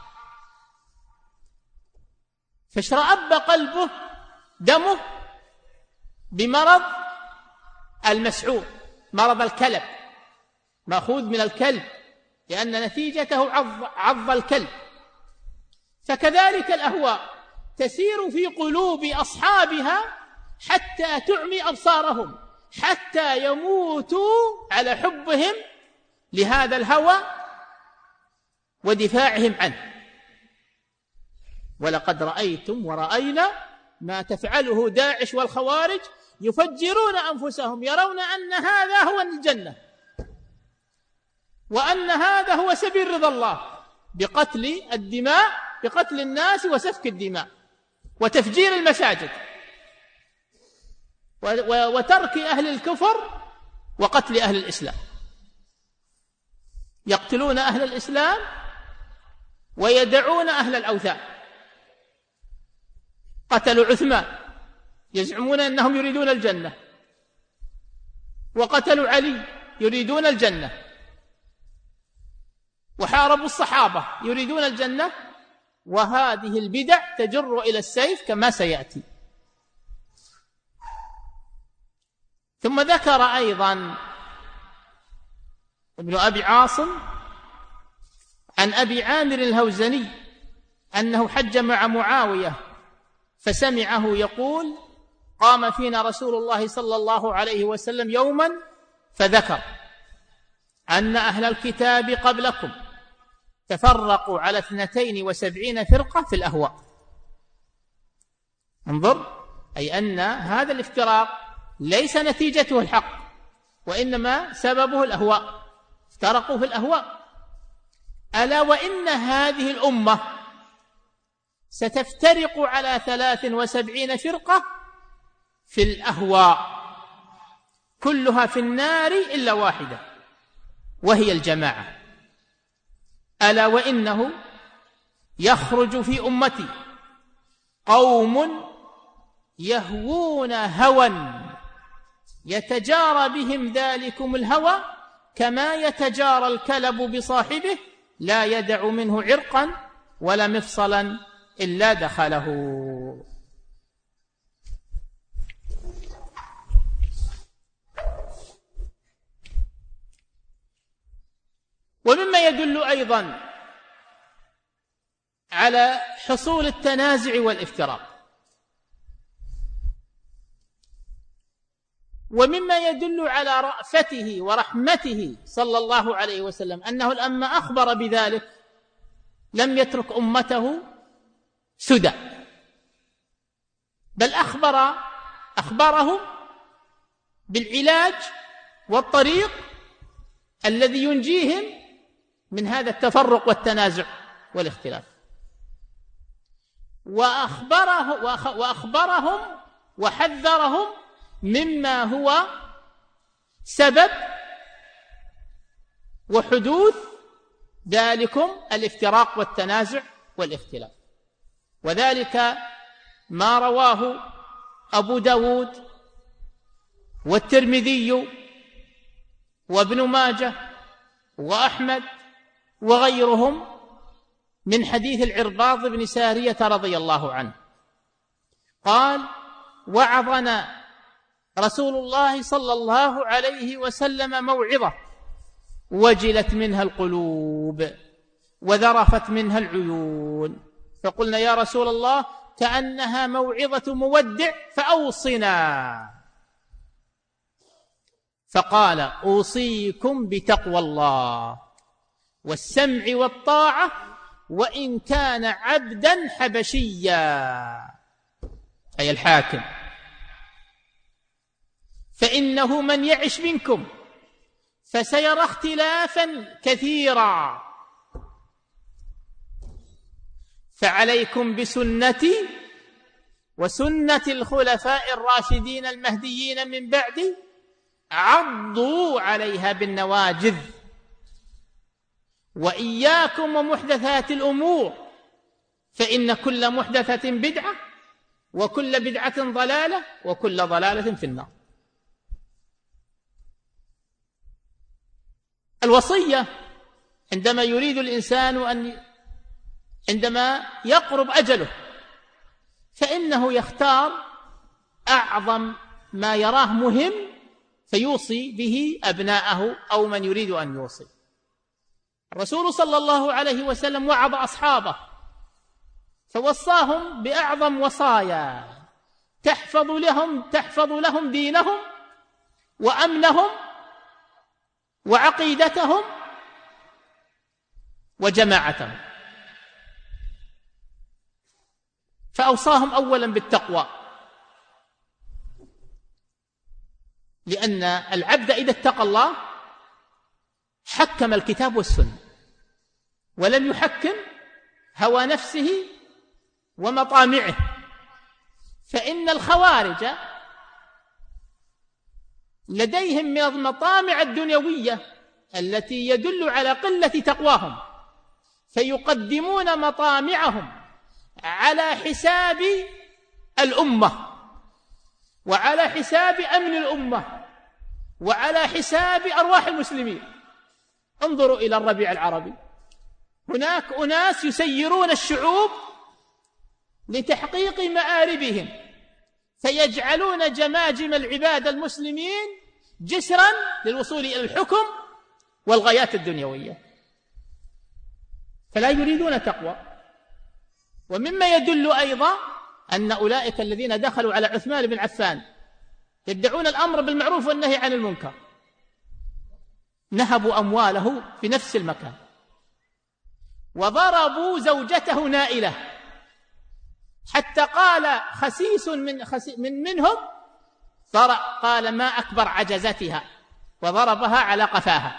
فاشرأب قلبه دمه بمرض المسعور، مرض الكلب، مأخوذ من الكلب، لأن نتيجته عض الكلب. فكذلك الأهواء تسير في قلوب أصحابها حتى تعمي أبصارهم، حتى يموتوا على حبهم لهذا الهوى ودفاعهم عنه. ولقد رأيتم ورأينا ما تفعله داعش والخوارج، يفجرون أنفسهم، يرون أن هذا هو الجنة وأن هذا هو سبيل رضا الله، بقتل الدماء، بقتل الناس وسفك الدماء وتفجير المساجد وترك أهل الكفر وقتل أهل الإسلام. يقتلون أهل الإسلام ويدعون أهل الأوثان. قتلوا عثمان يزعمون أنهم يريدون الجنة، وقتلوا علي يريدون الجنة، وحاربوا الصحابة يريدون الجنة، وهذه البدع تجر إلى السيف كما سيأتي. ثم ذكر أيضا ابن أبي عاصم عن أبي عامر الهوزني أنه حج مع معاوية فسمعه يقول: قام فينا رسول الله صلى الله عليه وسلم يوما فذكر أن أهل الكتاب قبلكم تفرقوا على 72 فرقة في الأهواء. انظر، أي أن هذا الافتراق ليس نتيجته الحق، وإنما سببه الأهواء، افترقوا في الأهواء. ألا وإن هذه الأمة ستفترق على 73 فرقة في الأهواء، كلها في النار إلا واحدة، وهي الجماعة. ألا وإنه يخرج في أمتي قوم يهوون هوى يتجارى بهم ذلكم الهوى كما يتجارى الكلب بصاحبه، لا يدع منه عرقا ولا مفصلا إلا دخله. ومما يدل أيضا على حصول التنازع والافتراق، ومما يدل على رأفته ورحمته صلى الله عليه وسلم أنه لما أخبر بذلك لم يترك أمته سدى، بل أخبرهم بالعلاج والطريق الذي ينجيهم من هذا التفرق والتنازع والاختلاف، وأخبرهم وحذرهم مما هو سبب وحدوث ذلكم الافتراق والتنازع والاختلاف. وذلك ما رواه أبو داود والترمذي وابن ماجه وأحمد وغيرهم من حديث العرباض بن سارية رضي الله عنه قال: وعظنا رسول الله صلى الله عليه وسلم موعظة وجلت منها القلوب، وذرفت منها العيون، فقلنا يا رسول الله كأنها موعظة مودع فأوصنا، فقال أوصيكم بتقوى الله والسمع والطاعة وإن كان عبدا حبشيا، أي الحاكم، فإنه من يعش منكم فسيرى اختلافا كثيرا، فعليكم بسنتي وسنة الخلفاء الراشدين المهديين من بعدي، عضوا عليها بالنواجذ، وإياكم ومحدثات الأمور، فإن كل محدثة بدعة وكل بدعة ضلالة وكل ضلالة في النار. الوصية عندما يريد الإنسان عندما يقرب أجله فإنه يختار أعظم ما يراه مهم فيوصي به أبناءه أو من يريد أن يوصي. الرسول صلى الله عليه وسلم وعظ أصحابه فوصاهم بأعظم وصايا تحفظ لهم دينهم وأمنهم وعقيدتهم وجماعتهم، فأوصاهم أولا بالتقوى، لأن العبد إذا اتقى الله حكم الكتاب والسنة ولم يحكم هوى نفسه ومطامعه، فإن الخوارج لديهم من المطامع الدنيوية التي يدل على قلة تقواهم، فيقدمون مطامعهم على حساب الأمة وعلى حساب أمن الأمة وعلى حساب أرواح المسلمين. انظروا إلى الربيع العربي، هناك أناس يسيرون الشعوب لتحقيق مآربهم، فيجعلون جماجم العباد المسلمين جسرا للوصول إلى الحكم والغايات الدنيوية، فلا يريدون تقوى. ومما يدل أيضا أن أولئك الذين دخلوا على عثمان بن عفان يدعون الأمر بالمعروف والنهي عن المنكر، نهبوا أمواله في نفس المكان وضربوا زوجته نائلة، حتى قال خسيس منهم قال ما أكبر عجزتها، وضربها على قفاها.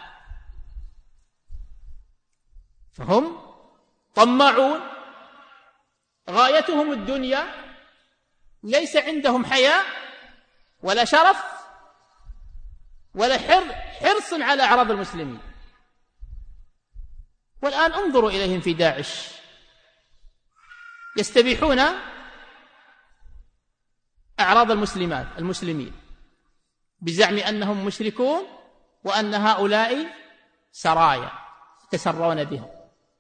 فهم طمعون، غايتهم الدنيا، ليس عندهم حياء ولا شرف ولا حرص على أعراض المسلمين. والآن انظروا إليهم في داعش، يستبيحون أعراض المسلمين بزعم أنهم مشركون وأن هؤلاء سرايا يتسرون بهم.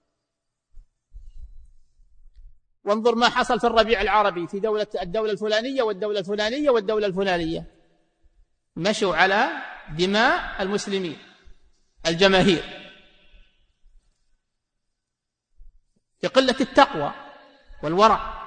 وانظر ما حصل في الربيع العربي في الدولة الفلانية والدولة الفلانية والدولة الفلانية، مشوا على دماء المسلمين الجماهير بقلة التقوى والورع.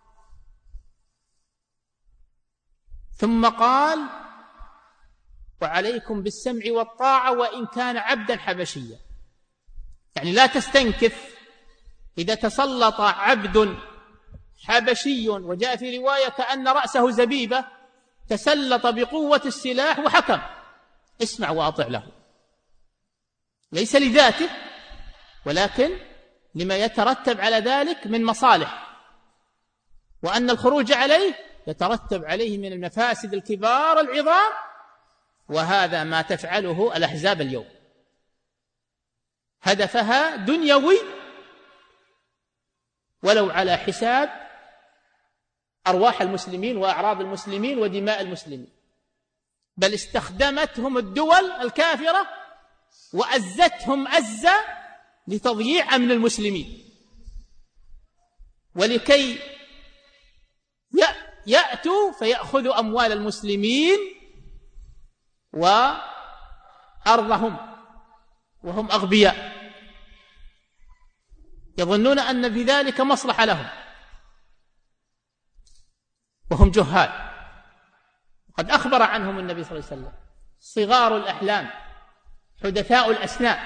ثم قال وعليكم بالسمع والطاعة وإن كان عبدا حبشيا، يعني لا تستنكف إذا تسلط عبد حبشي، وجاء في رواية كأن رأسه زبيبة، تسلط بقوة السلاح وحكم، اسمع وأطع له، ليس لذاته ولكن لما يترتب على ذلك من مصالح، وأن الخروج عليه يترتب عليه من المفاسد الكبار العظام، وهذا ما تفعله الأحزاب اليوم، هدفها دنيوي ولو على حساب أرواح المسلمين وأعراض المسلمين ودماء المسلمين، بل استخدمتهم الدول الكافرة وأزتهم أزة لتضييع أمن المسلمين، ولكي يأتوا فيأخذوا أموال المسلمين وأرضهم وهم أغبياء. يظنون أن في ذلك مصلحة لهم وهم جهال. قد أخبر عنهم النبي صلى الله عليه وسلم صغار الأحلام حدثاء الأسنان،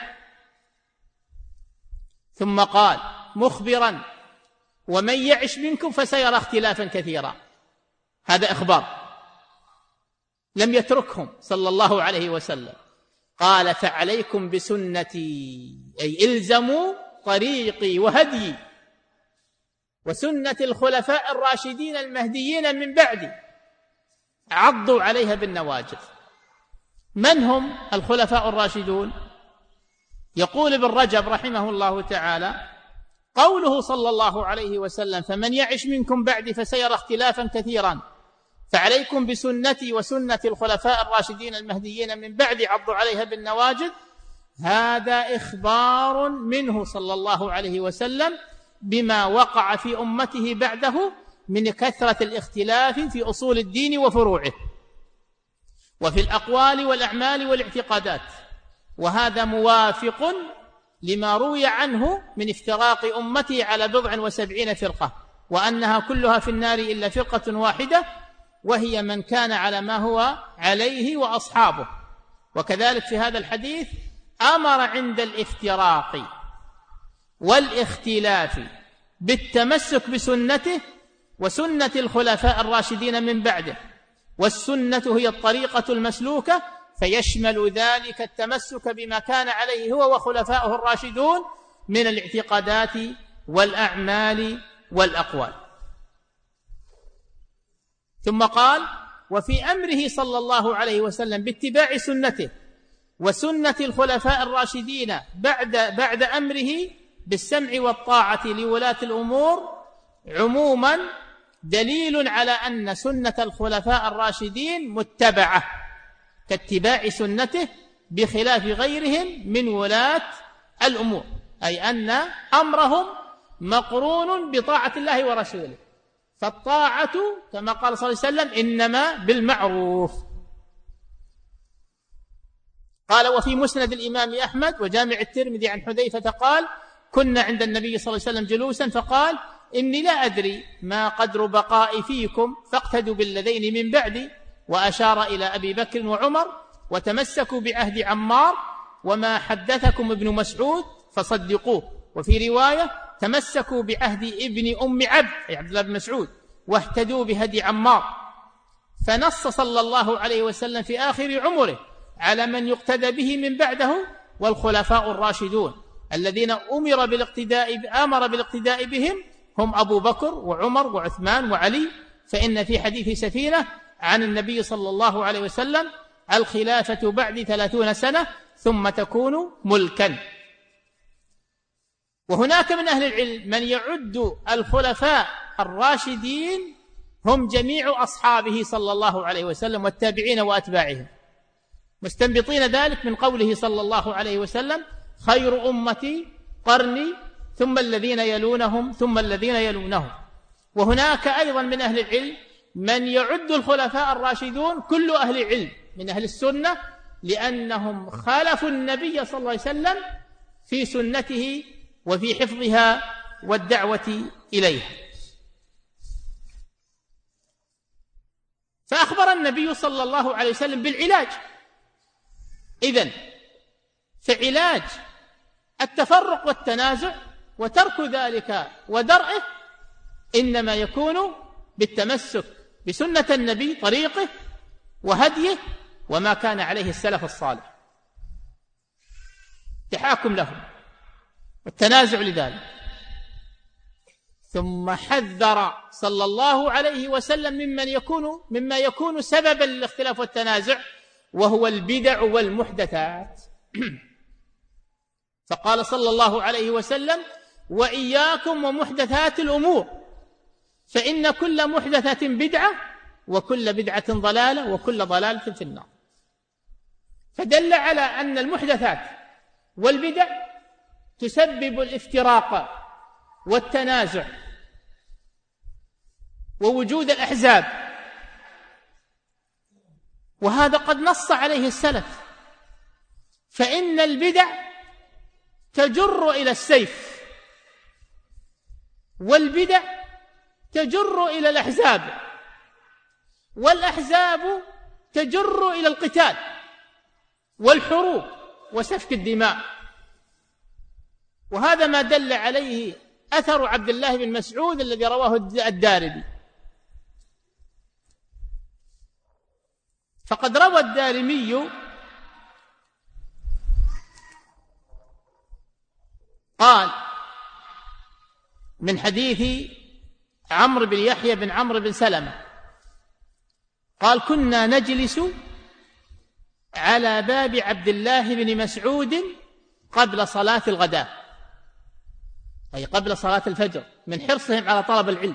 ثم قال مخبرا ومن يعش منكم فسيرى اختلافا كثيرا. هذا إخبار، لم يتركهم صلى الله عليه وسلم. قال فعليكم بسنتي، أي إلزموا طريقي وهديي وسنة الخلفاء الراشدين المهديين من بعدي، عضوا عليها بالنواجذ. من هم الخلفاء الراشدون؟ يقول ابن رجب رحمه الله تعالى قوله صلى الله عليه وسلم فمن يعش منكم بعدي فسيرى اختلافا كثيرا فعليكم بسنتي وسنة الخلفاء الراشدين المهديين من بعدي عضوا عليها بالنواجذ، هذا إخبار منه صلى الله عليه وسلم بما وقع في أمته بعده من كثرة الاختلاف في أصول الدين وفروعه وفي الأقوال والأعمال والاعتقادات، وهذا موافق لما روي عنه من افتراق أمته على 70 فرقة، وأنها كلها في النار إلا فرقة واحدة وهي من كان على ما هو عليه وأصحابه. وكذلك في هذا الحديث أمر عند الافتراق والاختلاف بالتمسك بسنته وسنة الخلفاء الراشدين من بعده، والسنة هي الطريقة المسلوكة، فيشمل ذلك التمسك بما كان عليه هو وخلفاؤه الراشدون من الاعتقادات والأعمال والأقوال. ثم قال وفي أمره صلى الله عليه وسلم باتباع سنته وسنة الخلفاء الراشدين بعد أمره بالسمع والطاعة لولاة الأمور عموما دليل على أن سنة الخلفاء الراشدين متبعة كاتباع سنته بخلاف غيرهم من ولاة الأمور، أي أن أمرهم مقرون بطاعة الله ورسوله، فالطاعة كما قال صلى الله عليه وسلم إنما بالمعروف. قال وفي مسند الإمام أحمد وجامع الترمذي عن حذيفة قال كنا عند النبي صلى الله عليه وسلم جلوسا فقال إني لا أدري ما قدر بقائي فيكم فاقتدوا بالذين من بعدي، وأشار إلى أبي بكر وعمر وتمسكوا بعهد عمار وما حدثكم ابن مسعود فصدقوه، وفي رواية تمسكوا بعهد ابن أم عبد أي عبد الله بن مسعود واهتدوا بهدي عمار. فنص صلى الله عليه وسلم في آخر عمره على من يقتدى به من بعده والخلفاء الراشدون الذين أمر بالاقتداء بهم هم أبو بكر وعمر وعثمان وعلي، فإن في حديث سفينة عن النبي صلى الله عليه وسلم الخلافة بعد 30 سنة ثم تكون ملكا. وهناك من أهل العلم من يعد الخلفاء الراشدين هم جميع أصحابه صلى الله عليه وسلم والتابعين وأتباعهم، مستنبطين ذلك من قوله صلى الله عليه وسلم خير أمتي قرني ثم الذين يلونهم ثم الذين يلونهم. وهناك أيضا من أهل العلم من يعد الخلفاء الراشدون كل أهل علم من أهل السنة لأنهم خالفوا النبي صلى الله عليه وسلم في سنته وفي حفظها والدعوة إليها. فأخبر النبي صلى الله عليه وسلم بالعلاج. إذن فعلاج التفرق والتنازع وترك ذلك ودرئه إنما يكون بالتمسك بسنة النبي طريقه وهديه وما كان عليه السلف الصالح، تحاكم لهم والتنازع لذلك. ثم حذر صلى الله عليه وسلم مما يكون سببا للاختلاف والتنازع وهو البدع والمحدثات. فقال صلى الله عليه وسلم وإياكم ومحدثات الأمور فإن كل محدثة بدعة وكل بدعة ضلالة وكل ضلالة في النار. فدل على أن المحدثات والبدع تسبب الافتراق والتنازع ووجود الأحزاب، وهذا قد نص عليه السلف، فإن البدع تجر إلى السيف والبدع تجر إلى الأحزاب، والأحزاب تجر إلى القتال والحروب وسفك الدماء. وهذا ما دل عليه أثر عبد الله بن مسعود الذي رواه الدارمي. فقد روى الدارمي قال من حديث عمرو بن يحيى بن عمرو بن سلمة قال كنا نجلس على باب عبد الله بن مسعود قبل صلاة الغداء، أي قبل صلاة الفجر، من حرصهم على طلب العلم.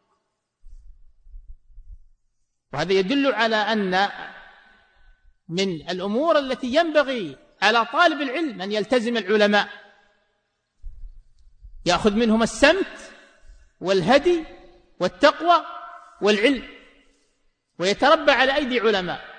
وهذا يدل على أن من الأمور التي ينبغي على طالب العلم أن يلتزم العلماء، يأخذ منهم السمت والهدي والتقوى والعلم، ويتربى على أيدي علماء.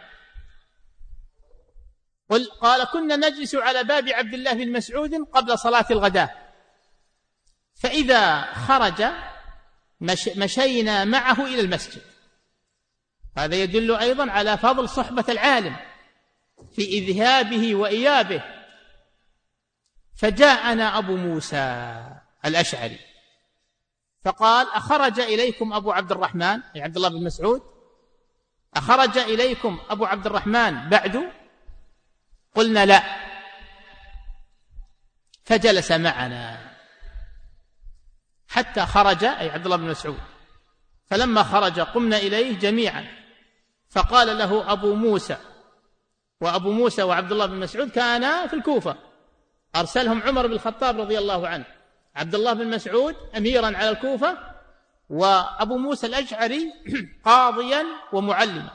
قال كنا نجلس على باب عبد الله بن مسعود قبل صلاة الغداء، فإذا خرج مشينا معه إلى المسجد. هذا يدل أيضا على فضل صحبة العالم في إذهابه وإيابه. فجاءنا أبو موسى الأشعري فقال أخرج إليكم أبو عبد الرحمن، يعني عبد الله بن مسعود، أخرج إليكم أبو عبد الرحمن بعد؟ قلنا لا. فجلس معنا حتى خرج، أي عبد الله بن مسعود. فلما خرج قمنا إليه جميعا، فقال له أبو موسى، وأبو موسى وعبد الله بن مسعود كانا في الكوفة، أرسلهم عمر بن الخطاب رضي الله عنه، عبد الله بن مسعود أميرا على الكوفة، وأبو موسى الأشعري قاضيا ومعلما.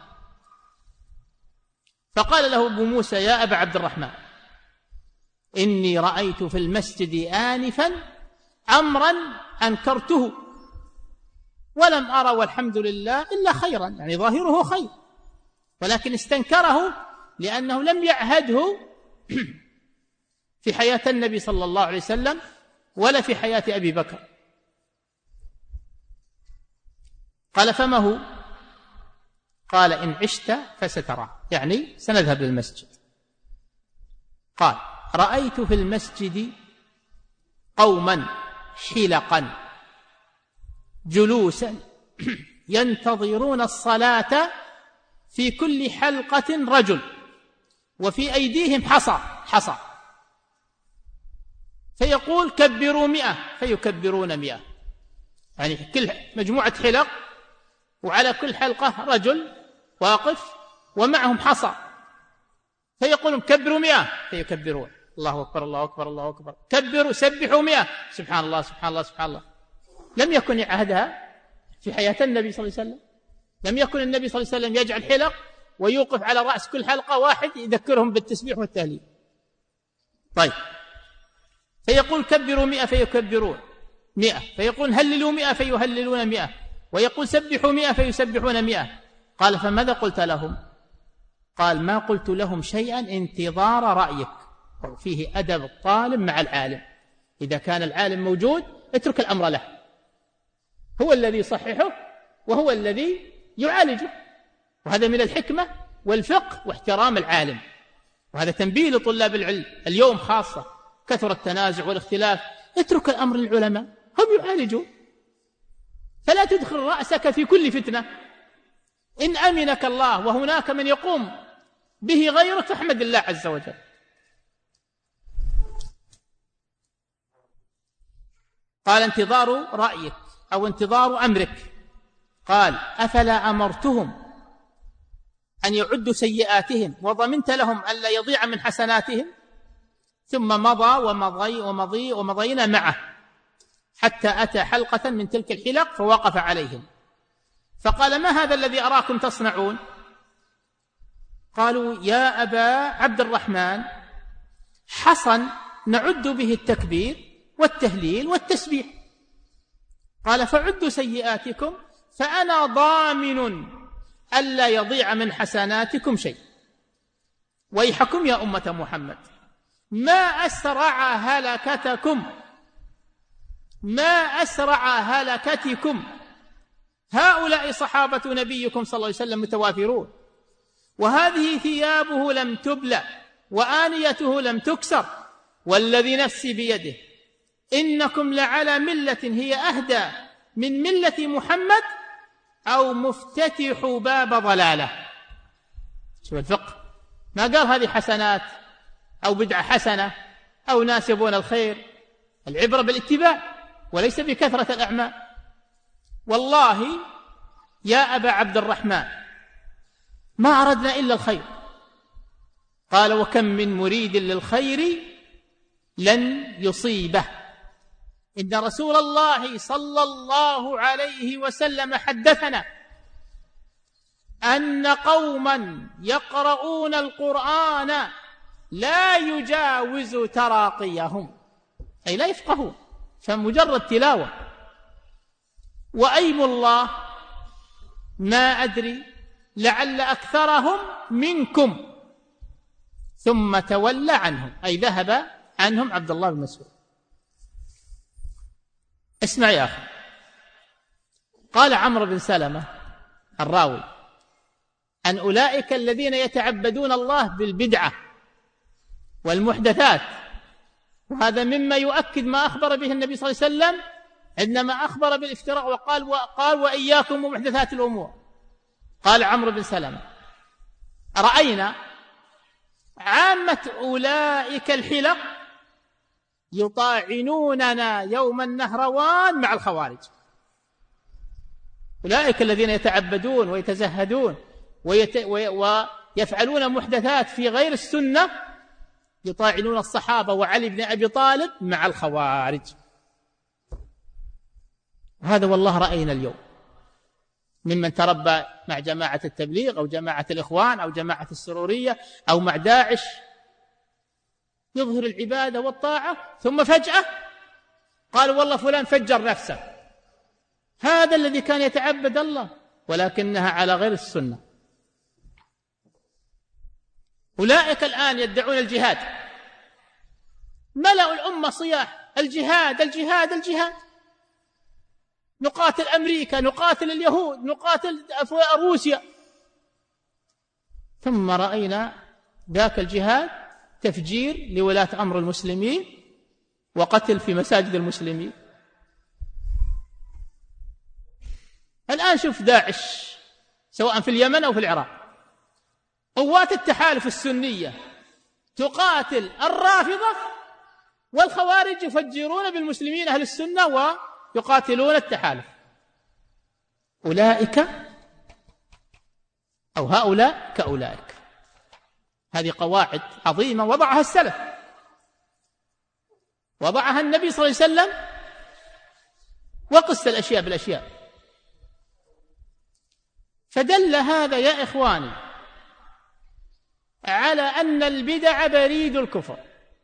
فقال له أبو موسى يا أبا عبد الرحمن إني رأيت في المسجد آنفا أمرا أنكرته ولم أرى والحمد لله إلا خيرا، يعني ظاهره خير، ولكن استنكره لأنه لم يعهده في حياة النبي صلى الله عليه وسلم ولا في حياة أبي بكر. قال فما هو؟ قال إن عشت فسترى، يعني سنذهب للمسجد. قال رأيت في المسجد قوما حلقا جلوسا ينتظرون الصلاة، في كل حلقة رجل وفي أيديهم حصى، فيقول كبروا 100 فيكبرون 100، يعني كل مجموعة حلق وعلى كل حلقة رجل واقف ومعهم حصى، فيقولون كبروا 100 فيكبرون، الله أكبر الله أكبر الله أكبر، كبروا سبحوا 100، سبحان الله سبحان الله سبحان الله. لم يكن يعهدها في حياة النبي صلى الله عليه وسلم، لم يكن النبي صلى الله عليه وسلم يجعل حلق ويوقف على رأس كل حلقة واحد يذكرهم بالتسبيح والتهليل. طيب، فيقول كبروا 100 فيكبرون 100، فيقول هللوا 100 فيهللون 100، ويقول سبحوا 100 فيسبحون 100. قال فماذا قلت لهم؟ قال ما قلت لهم شيئا انتظار رأيك. فيه أدب الطالب مع العالم، إذا كان العالم موجود اترك الأمر له، هو الذي يصححه وهو الذي يعالجه، وهذا من الحكمة والفقه واحترام العالم. وهذا تنبيه لطلاب العلم اليوم خاصة، كثر التنازع والاختلاف، اترك الأمر للعلماء هم يعالجوا، فلا تدخل رأسك في كل فتنة. إن أمنك الله وهناك من يقوم به غيرك فاحمد الله عز وجل. قال انتظار رأيك أو انتظار أمرك. قال أفلا أمرتهم أن يعدوا سيئاتهم وضمنت لهم ألا يضيع من حسناتهم؟ ثم مضى ومضينا معه حتى أتى حلقة من تلك الحلق فوقف عليهم، فقال ما هذا الذي أراكم تصنعون؟ قالوا يا أبا عبد الرحمن حصى نعد به التكبير والتهليل والتسبيح. قال فعدوا سيئاتكم فأنا ضامن ألا يضيع من حسناتكم شيء. ويحكم يا أمة محمد، ما أسرع هلكتكم، ما أسرع هلكتكم. هؤلاء صحابة نبيكم صلى الله عليه وسلم متوافرون، وهذه ثيابه لم تبلى وآنيته لم تكسر، والذي نفسي بيده إنكم لعلى ملة هي أهدى من ملة محمد أو مفتتح باب ضلالة. شوف الفقه، ما قال هذه حسنات أو بدعة حسنة أو ناس يبون الخير، العبرة بالاتباع وليس بكثرة الأعمال. والله يا أبا عبد الرحمن ما أردنا إلا الخير. قال وكم من مريد للخير لن يصيبه. إن رسول الله صلى الله عليه وسلم حدثنا أن قوما يقرؤون القرآن لا يجاوز تراقيهم، أي لا يفقهون، فمجرد تلاوة. وأيم الله ما أدري لعل أكثرهم منكم، ثم تولى عنهم، أي ذهب عنهم عبد الله بن مسعود. اسمع يا أخي، قال عمرو بن سلمة الراوي عن أولئك الذين يتعبدون الله بالبدعة والمحدثات، وهذا مما يؤكد ما أخبر به النبي صلى الله عليه وسلم عندما أخبر بالافتراء وقال وإياكم ومحدثات الأمور. قال عمرو بن سلمة رأينا عامة أولئك الحلق يطاعنوننا يوم النهروان مع الخوارج. أولئك الذين يتعبدون ويتزهدون ويفعلون محدثات في غير السنة يطاعنون الصحابة وعلي بن أبي طالب مع الخوارج. هذا والله رأينا اليوم ممن تربى مع جماعة التبليغ أو جماعة الإخوان أو جماعة السرورية أو مع داعش، يظهر العبادة والطاعة ثم فجأة قالوا والله فلان فجر نفسه. هذا الذي كان يتعبد الله ولكنها على غير السنة. أولئك الآن يدعون الجهاد، ملأوا الأمة صياح الجهاد الجهاد الجهاد، نقاتل أمريكا، نقاتل اليهود، نقاتل روسيا. ثم رأينا ذاك الجهاد تفجير لولاة أمر المسلمين وقتل في مساجد المسلمين. الآن شوف داعش سواء في اليمن أو في العراق، قوات التحالف السنية تقاتل الرافضة، والخوارج يفجرون بالمسلمين أهل السنة ويقاتلون التحالف. أولئك أو هؤلاء كأولئك. هذه قواعد عظيمة وضعها السلف، وضعها النبي صلى الله عليه وسلم، وقس الأشياء بالأشياء. فدل هذا يا إخواني على أن البدع بريد الكفر.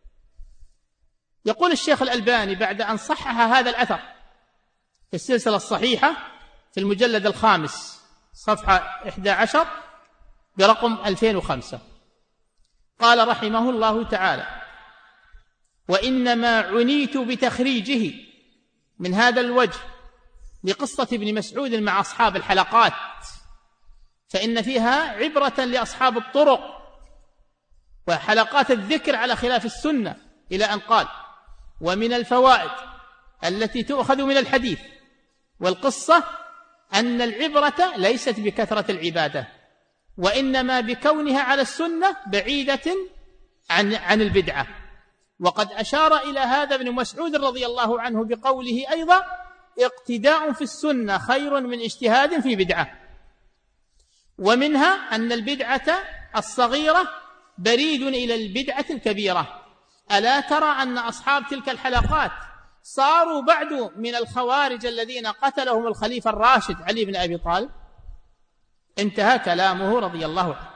يقول الشيخ الألباني بعد أن صحح هذا الأثر في السلسلة الصحيحة في المجلد الخامس صفحة 11 برقم 2005، قال رحمه الله تعالى: وإنما عنيت بتخريجه من هذا الوجه لقصة ابن مسعود مع أصحاب الحلقات، فإن فيها عبرة لأصحاب الطرق وحلقات الذكر على خلاف السنة، إلى أن قال: ومن الفوائد التي تؤخذ من الحديث والقصة أن العبرة ليست بكثرة العبادة، وإنما بكونها على السنة بعيدة عن البدعة. وقد أشار إلى هذا ابن مسعود رضي الله عنه بقوله أيضا: اقتداء في السنة خير من اجتهاد في بدعة. ومنها أن البدعة الصغيرة بريد إلى البدعة الكبيرة. ألا ترى أن أصحاب تلك الحلقات صاروا بعد من الخوارج الذين قتلهم الخليفة الراشد علي بن أبي طالب؟ انتهى كلامه رضي الله عنه.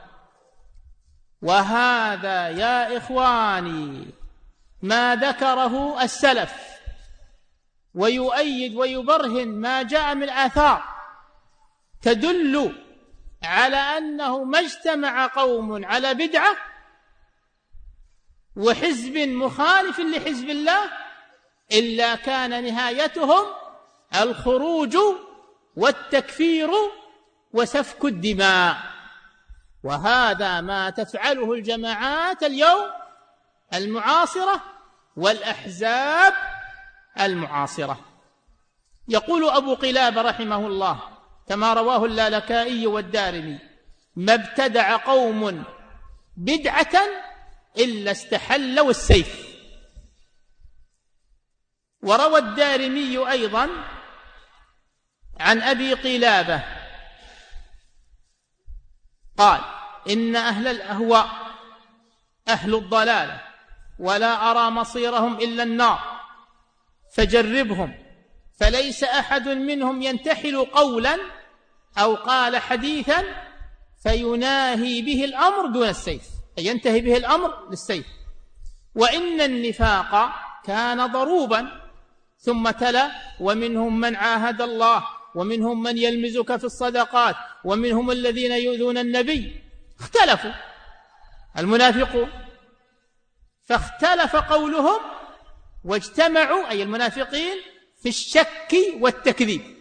وهذا يا إخواني ما ذكره السلف، ويؤيد ويبرهن ما جاء من آثار تدل على أنه ما اجتمع قوم على بدعة وحزب مخالف لحزب الله إلا كان نهايتهم الخروج والتكفير وسفك الدماء. وهذا ما تفعله الجماعات اليوم المعاصرة والأحزاب المعاصرة. يقول أبو قلابة رحمه الله كما رواه اللالكائي والدارمي: ما ابتدع قوم بدعة إلا استحلوا السيف. وروى الدارمي أيضا عن أبي قلابة قال: إن أهل الأهواء أهل الضلالة ولا أرى مصيرهم إلا النار، فجربهم، فليس أحد منهم ينتحل قولا أو قال حديثا فيناهي به الأمر دون السيف، أي ينتهي به الأمر للسيف. وإن النفاق كان ضروبا. ثم تلا: ومنهم من عاهد الله، ومنهم من يلمزك في الصدقات، ومنهم الذين يؤذون النبي. اختلفوا المنافقون، فاختلف قولهم واجتمعوا أي المنافقين في الشك والتكذيب.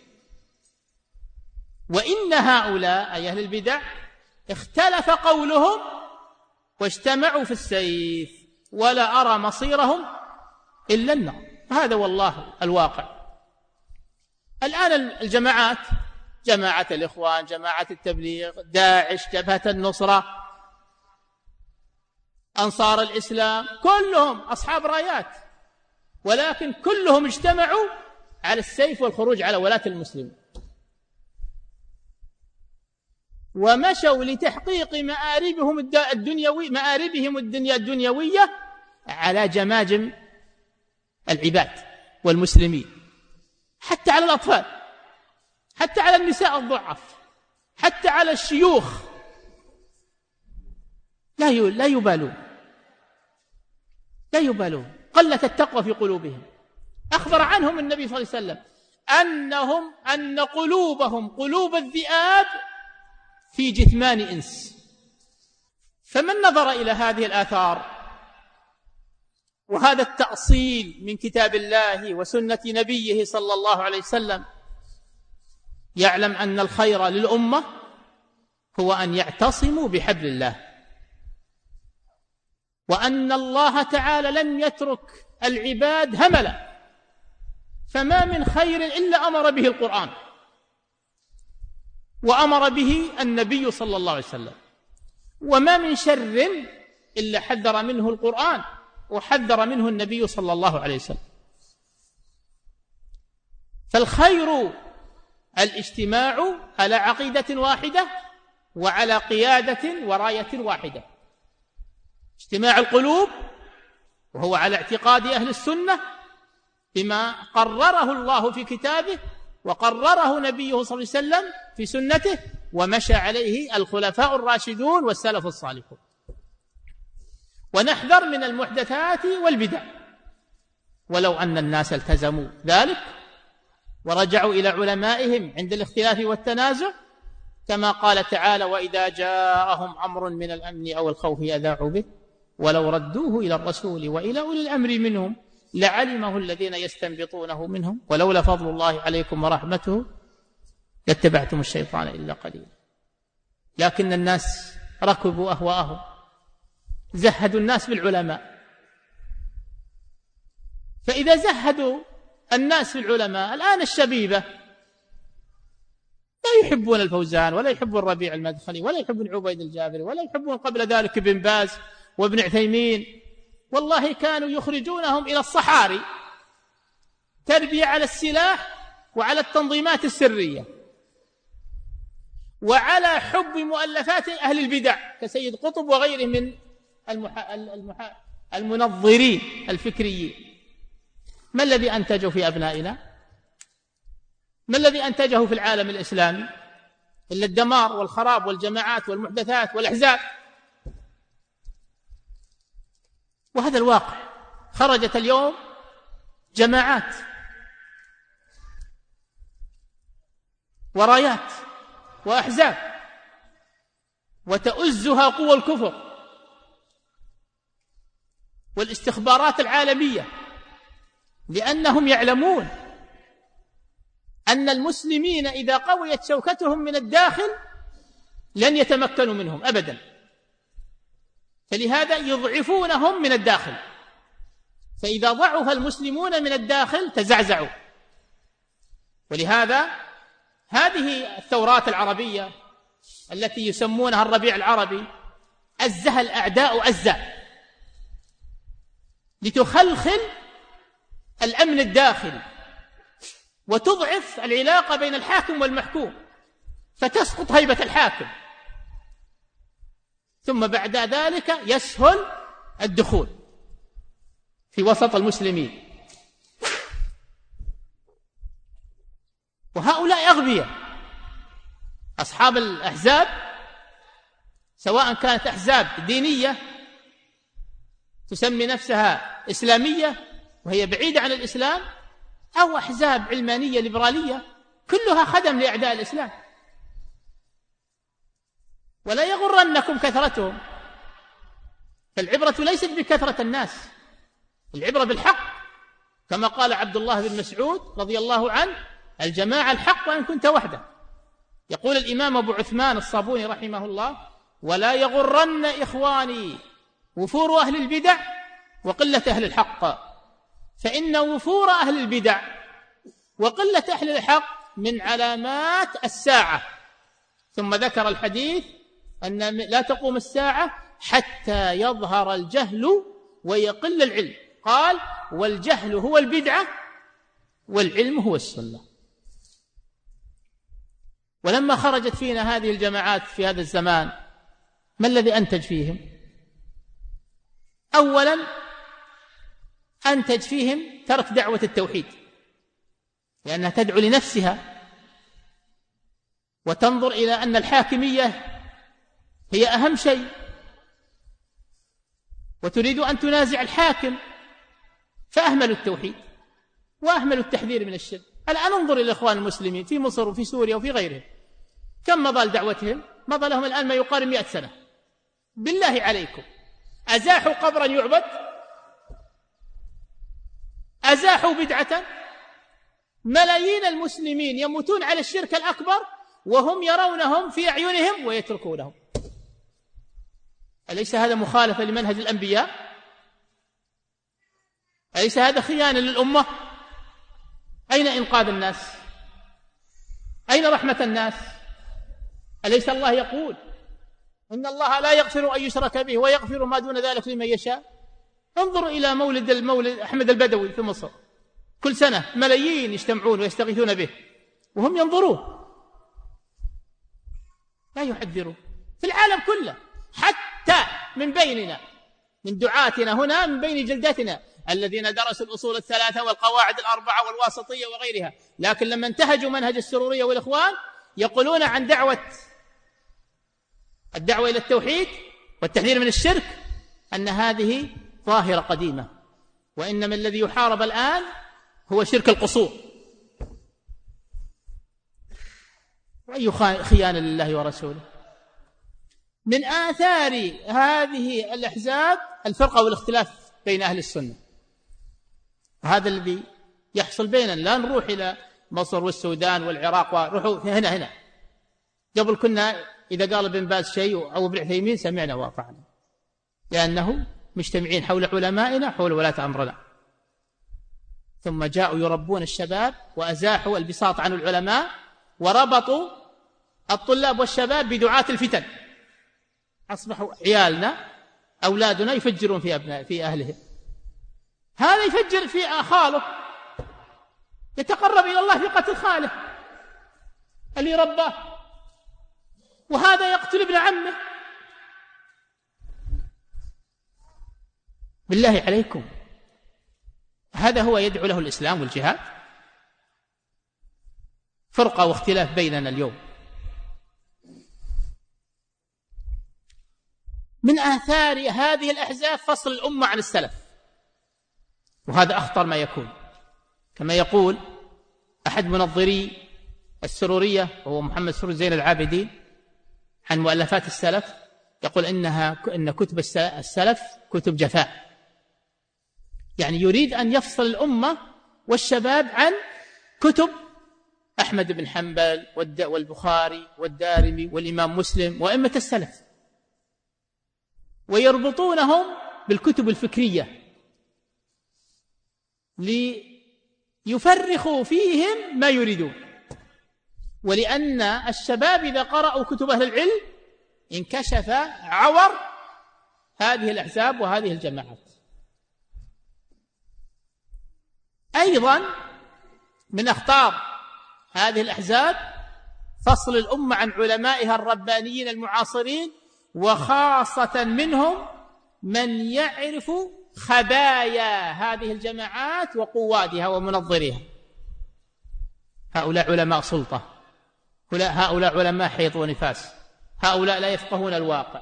وإن هؤلاء أي أهل البدع اختلف قولهم واجتمعوا في السيف، ولا أرى مصيرهم إلا النار. هذا والله الواقع. الآن الجماعات، جماعة الإخوان، جماعة التبليغ، داعش، جبهة النصرة، أنصار الإسلام، كلهم أصحاب رايات، ولكن كلهم اجتمعوا على السيف والخروج على ولاة المسلمين، ومشوا لتحقيق مآربهم الدنيوية على جماجم العباد والمسلمين، حتى على الأطفال، حتى على النساء الضعف، حتى على الشيوخ، لا يبالون. قلت التقوى في قلوبهم. أخبر عنهم النبي صلى الله عليه وسلم أن قلوبهم قلوب الذئاب في جثمان إنس. فمن نظر إلى هذه الآثار وهذا التأصيل من كتاب الله وسنة نبيه صلى الله عليه وسلم يعلم أن الخير للأمة هو أن يعتصموا بحبل الله، وأن الله تعالى لم يترك العباد هملا، فما من خير إلا أمر به القرآن وأمر به النبي صلى الله عليه وسلم، وما من شر إلا حذر منه القرآن وحذر منه النبي صلى الله عليه وسلم. فالخير الاجتماع على عقيدة واحدة وعلى قيادة وراية واحدة، اجتماع القلوب وهو على اعتقاد أهل السنة بما قرره الله في كتابه وقرره نبيه صلى الله عليه وسلم في سنته ومشى عليه الخلفاء الراشدون والسلف الصالحون. ونحذر من المحدثات والبدع، ولو أن الناس التزموا ذلك ورجعوا إلى علمائهم عند الاختلاف والتنازع، كما قال تعالى: وإذا جاءهم أمر من الأمن أو الخوف أذاعوا به ولو ردوه إلى الرسول وإلى أولي الأمر منهم لعلمه الذين يستنبطونه منهم ولولا فضل الله عليكم ورحمته لاتبعتم الشيطان إلا قليلا. لكن الناس ركبوا أهواءهم، زهدوا الناس بالعلماء. فإذا زهدوا الناس في العلماء، الآن الشبيبة لا يحبون الفوزان ولا يحبون الربيع المدخلي ولا يحبون عبيد الجابري ولا يحبون قبل ذلك ابن باز وابن عثيمين، والله كانوا يخرجونهم إلى الصحاري تربية على السلاح وعلى التنظيمات السرية وعلى حب مؤلفات أهل البدع كسيد قطب وغيره من المنظرين الفكريين. ما الذي أنتجه في أبنائنا؟ ما الذي أنتجه في العالم الإسلامي إلا الدمار والخراب والجماعات والمحدثات والأحزاب؟ وهذا الواقع. خرجت اليوم جماعات ورايات وأحزاب وتؤزها قوى الكفر والاستخبارات العالمية لأنهم يعلمون أن المسلمين إذا قويت شوكتهم من الداخل لن يتمكنوا منهم أبدا، فلهذا يضعفونهم من الداخل، فإذا ضعف المسلمون من الداخل تزعزعوا. ولهذا هذه الثورات العربية التي يسمونها الربيع العربي أزها الأعداء أزا لتخلخل الأمن الداخلي وتضعف العلاقة بين الحاكم والمحكوم، فتسقط هيبة الحاكم، ثم بعد ذلك يسهل الدخول في وسط المسلمين. وهؤلاء أغبياء أصحاب الأحزاب، سواء كانت أحزاب دينية تسمي نفسها إسلامية وهي بعيدة عن الإسلام، أو أحزاب علمانية ليبرالية، كلها خدم لأعداء الإسلام. ولا يغرنكم كثرتهم، فالعبرة ليست بكثرة الناس، العبرة بالحق، كما قال عبد الله بن مسعود رضي الله عنه: الجماعة الحق وإن كنت وحده. يقول الإمام أبو عثمان الصابوني رحمه الله: ولا يغرن إخواني وفور أهل البدع وقلة أهل الحق، فإن وفور أهل البدع وقلة أهل الحق من علامات الساعة. ثم ذكر الحديث أن لا تقوم الساعة حتى يظهر الجهل ويقل العلم، قال: والجهل هو البدعة والعلم هو السنة. ولما خرجت فينا هذه الجماعات في هذا الزمان، ما الذي أنتج فيهم؟ أولا أنتج فيهم ترك دعوة التوحيد، لأنها تدعو لنفسها وتنظر إلى أن الحاكمية هي أهم شيء، وتريد أن تنازع الحاكم، فأهملوا التوحيد وأهملوا التحذير من الشرك. الآن انظر إلى الإخوان المسلمين في مصر وفي سوريا وفي غيرهم، كم مضى لدعوتهم؟ مضى لهم الآن ما يقارب 100 سنة. بالله عليكم، أزاحوا قبرا يعبد؟ أزاحوا بدعة؟ ملايين المسلمين يموتون على الشرك الأكبر وهم يرونهم في أعينهم ويتركونهم. أليس هذا مخالفة لمنهج الأنبياء؟ أليس هذا خيانة للأمة؟ أين إنقاذ الناس؟ أين رحمة الناس؟ أليس الله يقول: إن الله لا يغفر أن يشرك به ويغفر ما دون ذلك لمن يشاء؟ انظروا إلى مولد أحمد البدوي في مصر، كل سنة ملايين يجتمعون ويستغيثون به وهم ينظرون، لا يحذرون. في العالم كله، حتى من بيننا، من دعاتنا هنا، من بين جلدتنا، الذين درسوا الأصول الثلاثة والقواعد الأربعة والواسطية وغيرها، لكن لما انتهجوا منهج السرورية والإخوان يقولون عن الدعوة إلى التوحيد والتحذير من الشرك أن هذه ظاهرة قديمة، وإنما الذي يحارب الآن هو شرك القصور. وأي خيانة لله ورسوله. من آثار هذه الأحزاب الفرقة والاختلاف بين أهل السنة، وهذا الذي يحصل بيننا. لا نروح إلى مصر والسودان والعراق ونروحوا هنا. قبل كنا إذا قال ابن باز شيء أو ابن عثيمين سمعنا وأطعنا، لأنه مجتمعين حول علمائنا، حول ولاة أمرنا. ثم جاءوا يربون الشباب وأزاحوا البساط عن العلماء، وربطوا الطلاب والشباب بدعاة الفتن، أصبحوا عيالنا أولادنا يفجرون في أهلهم. هذا يفجر في خاله، يتقرب إلى الله في قتل خاله اللي رباه، وهذا يقتل ابن عمه. بالله عليكم، هذا هو يدعو له الإسلام والجهاد؟ فرقة واختلاف بيننا اليوم. من آثار هذه الأحزاب فصل الأمة عن السلف، وهذا أخطر ما يكون. كما يقول أحد منظري السرورية وهو محمد سرور زين العابدين عن مؤلفات السلف، يقول إن كتب السلف كتب جفاء، يعني يريد أن يفصل الأمة والشباب عن كتب أحمد بن حنبل والبخاري والدارمي والإمام مسلم وأئمة السلف، ويربطونهم بالكتب الفكرية ليفرخوا فيهم ما يريدون. ولأن الشباب إذا قرأوا كتب أهل العلم انكشف عور هذه الأحزاب وهذه الجماعات. أيضا من أخطار هذه الأحزاب فصل الأمة عن علمائها الربانيين المعاصرين، وخاصة منهم من يعرف خبايا هذه الجماعات وقوادها ومنظريها. هؤلاء علماء سلطة، هؤلاء علماء حيض ونفاس، هؤلاء لا يفقهون الواقع،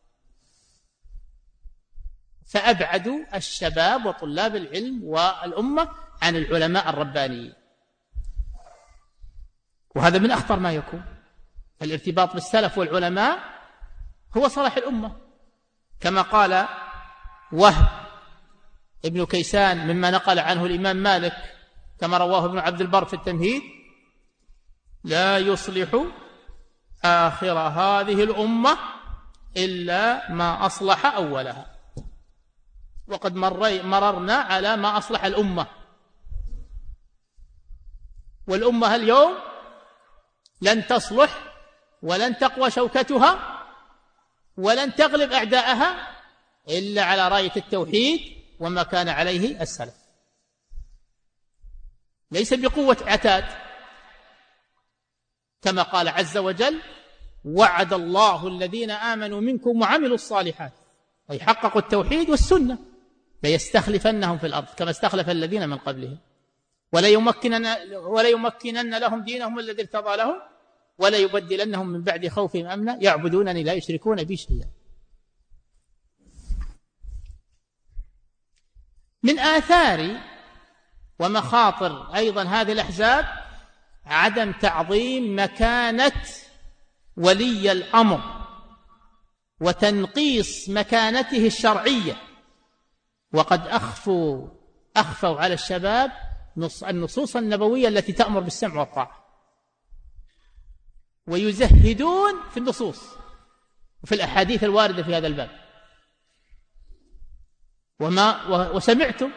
فأبعدوا الشباب وطلاب العلم والأمة عن العلماء الربانيين، وهذا من أخطر ما يكون. الارتباط بالسلف والعلماء هو صلاح الأمة، كما قال وهب ابن كيسان مما نقل عنه الإمام مالك كما رواه ابن عبد البر في التمهيد: لا يصلح آخر هذه الأمة إلا ما أصلح أولها. وقد مررنا على ما أصلح الأمة، والأمة اليوم لن تصلح ولن تقوى شوكتها ولن تغلب أعداءها إلا على راية التوحيد وما كان عليه السلف، ليس بقوة عتاد، كما قال عز وجل: وعد الله الذين آمنوا منكم وعملوا الصالحات، أي حققوا التوحيد والسنة، ليستخلفنهم في الأرض كما استخلف الذين من قبلهم وليمكنن لهم دينهم الذي ارتضى لهم وليبدلنهم من بعد خوفهم أمنا يعبدونني لا يشركون بي شيئا. من آثار ومخاطر أيضا هذه الأحزاب عدم تعظيم مكانة ولي الأمر وتنقيص مكانته الشرعية، وقد أخفوا على الشباب النصوص النبوية التي تأمر بالسمع والطاعة، ويزهدون في النصوص وفي الأحاديث الواردة في هذا الباب. وسمعتم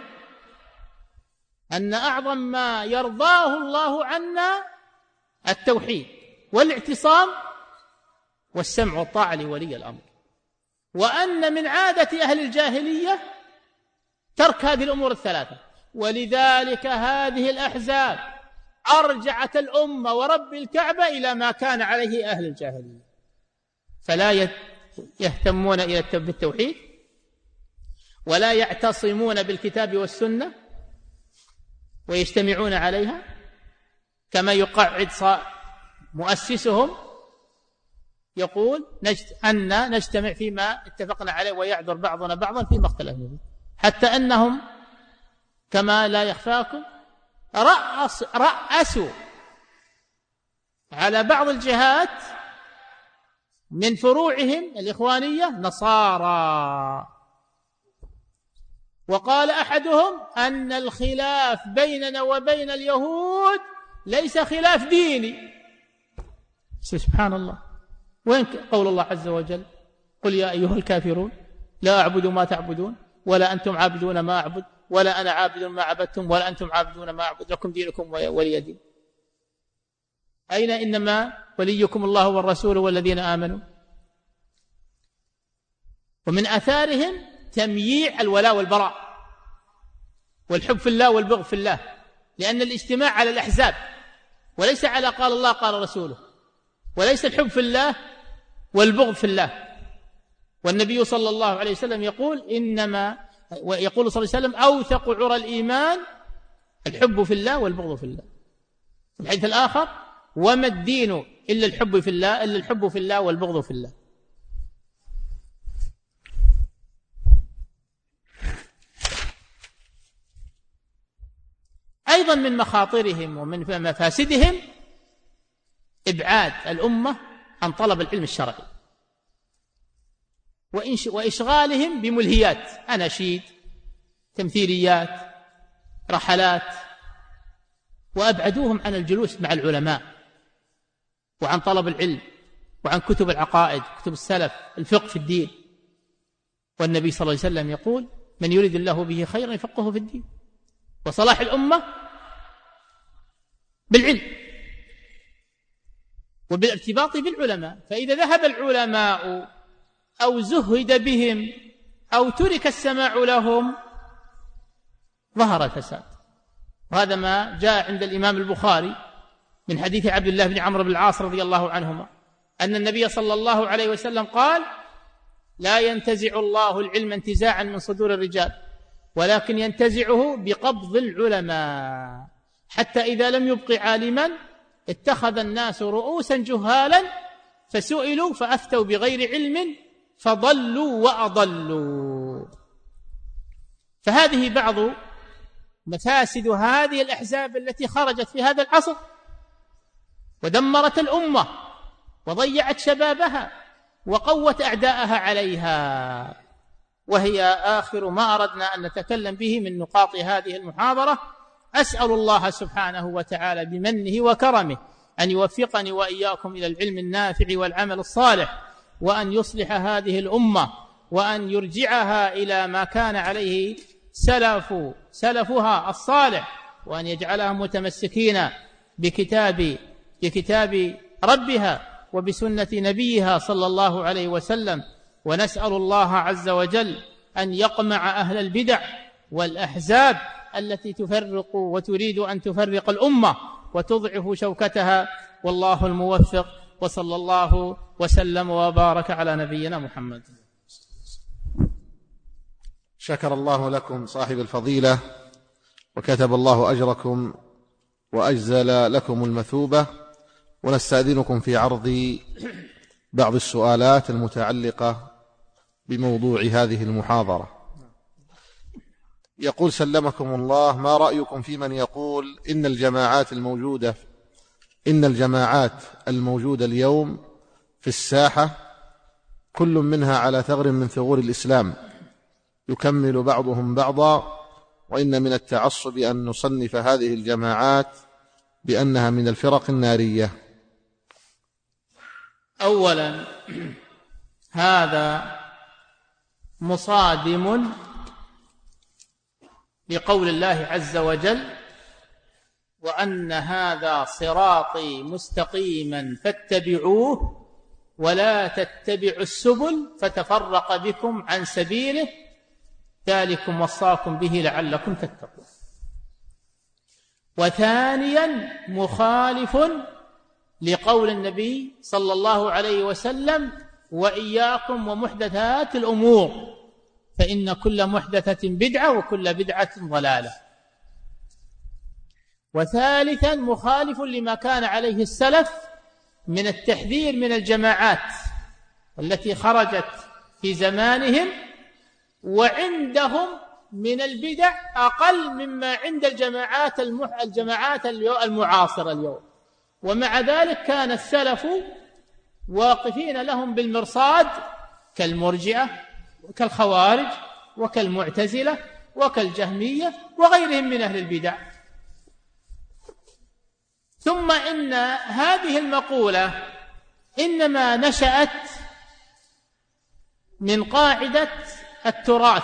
أن أعظم ما يرضاه الله عنا التوحيد والاعتصام والسمع والطاعة لولي الأمر، وأن من عادة أهل الجاهلية ترك هذه الأمور الثلاثة، ولذلك هذه الأحزاب أرجعت الأمة ورب الكعبة إلى ما كان عليه أهل الجاهلية، فلا يهتمون بالتوحيد ولا يعتصمون بالكتاب والسنة ويجتمعون عليها كما يقعد مؤسسهم يقول أن نجتمع فيما اتفقنا عليه ويعذر بعضنا بعضا فيما اختلفنا فيه، حتى أنهم كما لا يخفاكم رأسوا على بعض الجهات من فروعهم الإخوانية نصارى، وقال أحدهم أن الخلاف بيننا وبين اليهود ليس خلاف ديني. سبحان الله، وين قول الله عز وجل: قل يا أيها الكافرون لا أعبد ما تعبدون ولا أنتم عابدون ما أعبد ولا أنا عابد ما عبدتم ولا أنتم عابدون ما أعبد لكم دينكم ولي دين. أين إنما وليكم الله والرسول والذين آمنوا. ومن آثارهم تمييع الولاء والبراء والحب في الله والبغض في الله، لأن الاجتماع على الأحزاب وليس على قال الله قال رسوله، وليس الحب في الله والبغض في الله. والنبي صلى الله عليه وسلم يقول صلى الله عليه وسلم: أوثق عرى الإيمان الحب في الله والبغض في الله. في الحديث الآخر: وما الدين إلا الحب في الله والبغض في الله. أيضا من مخاطرهم ومن مفاسدهم إبعاد الأمة عن طلب العلم الشرعي وإشغالهم بملهيات، أناشيد، تمثيليات، رحلات، وأبعدوهم عن الجلوس مع العلماء وعن طلب العلم وعن كتب العقائد، كتب السلف، الفقه في الدين. والنبي صلى الله عليه وسلم يقول: من يريد الله به خيرا يفقهه في الدين. وصلاح الأمة بالعلم وبالارتباط بالعلماء، فإذا ذهب العلماء أو زهد بهم أو ترك السماع لهم ظهر الفساد. وهذا ما جاء عند الإمام البخاري من حديث عبد الله بن عمرو بن العاص رضي الله عنهما أن النبي صلى الله عليه وسلم قال: لا ينتزع الله العلم انتزاعا من صدور الرجال، ولكن ينتزعه بقبض العلماء، حتى إذا لم يبق عالما اتخذ الناس رؤوسا جهالا فسئلوا فأفتوا بغير علم فضلوا وأضلوا. فهذه بعض مفاسد هذه الأحزاب التي خرجت في هذا العصر ودمرت الأمة وضيعت شبابها وقوت أعداءها عليها، وهي آخر ما أردنا أن نتكلم به من نقاط هذه المحاضرة. أسأل الله سبحانه وتعالى بمنه وكرمه أن يوفقني وإياكم إلى العلم النافع والعمل الصالح، وأن يصلح هذه الأمة، وأن يرجعها إلى ما كان عليه سلفها الصالح، وأن يجعلها متمسكين بكتاب ربها وبسنة نبيها صلى الله عليه وسلم. ونسأل الله عز وجل أن يقمع أهل البدع والأحزاب التي تفرق وتريد أن تفرق الأمة وتضعف شوكتها، والله الموفق. وصلى الله وسلم وبارك على نبينا محمد. شكر الله لكم صاحب الفضيلة، وكتب الله أجركم وأجزل لكم المثوبة. ونستأذنكم في عرض بعض السؤالات المتعلقة بموضوع هذه المحاضرة. يقول: سلمكم الله، ما رأيكم في من يقول إن الجماعات الموجودة اليوم في الساحة كل منها على ثغر من ثغور الإسلام، يكمل بعضهم بعضا، وإن من التعصب أن نصنف هذه الجماعات بأنها من الفرق النارية؟ أولا، هذا مصادم لقول الله عز وجل: وأن هذا صراطي مستقيما فاتبعوه ولا تتبعوا السبل فتفرق بكم عن سبيله ذلكم وصاكم به لعلكم تتقون. وثانيا، مخالف لقول النبي صلى الله عليه وسلم: وإياكم ومحدثات الأمور فإن كل محدثة بدعة وكل بدعة ضلالة. وثالثا، مخالف لما كان عليه السلف من التحذير من الجماعات التي خرجت في زمانهم، وعندهم من البدع أقل مما عند الجماعات المعاصرة اليوم. ومع ذلك كان السلف واقفين لهم بالمرصاد كالمرجئة وكالخوارج وكالمعتزلة وكالجهمية وغيرهم من أهل البدع. ثم إن هذه المقولة إنما نشأت من قاعدة التراث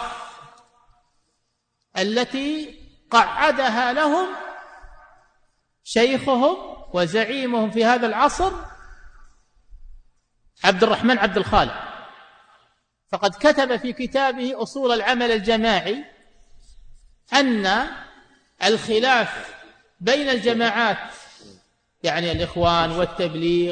التي قعدها لهم شيخهم وزعيمهم في هذا العصر عبد الرحمن عبد الخالق، فقد كتب في كتابه أصول العمل الجماعي أن الخلاف بين الجماعات، يعني الإخوان والتبليغ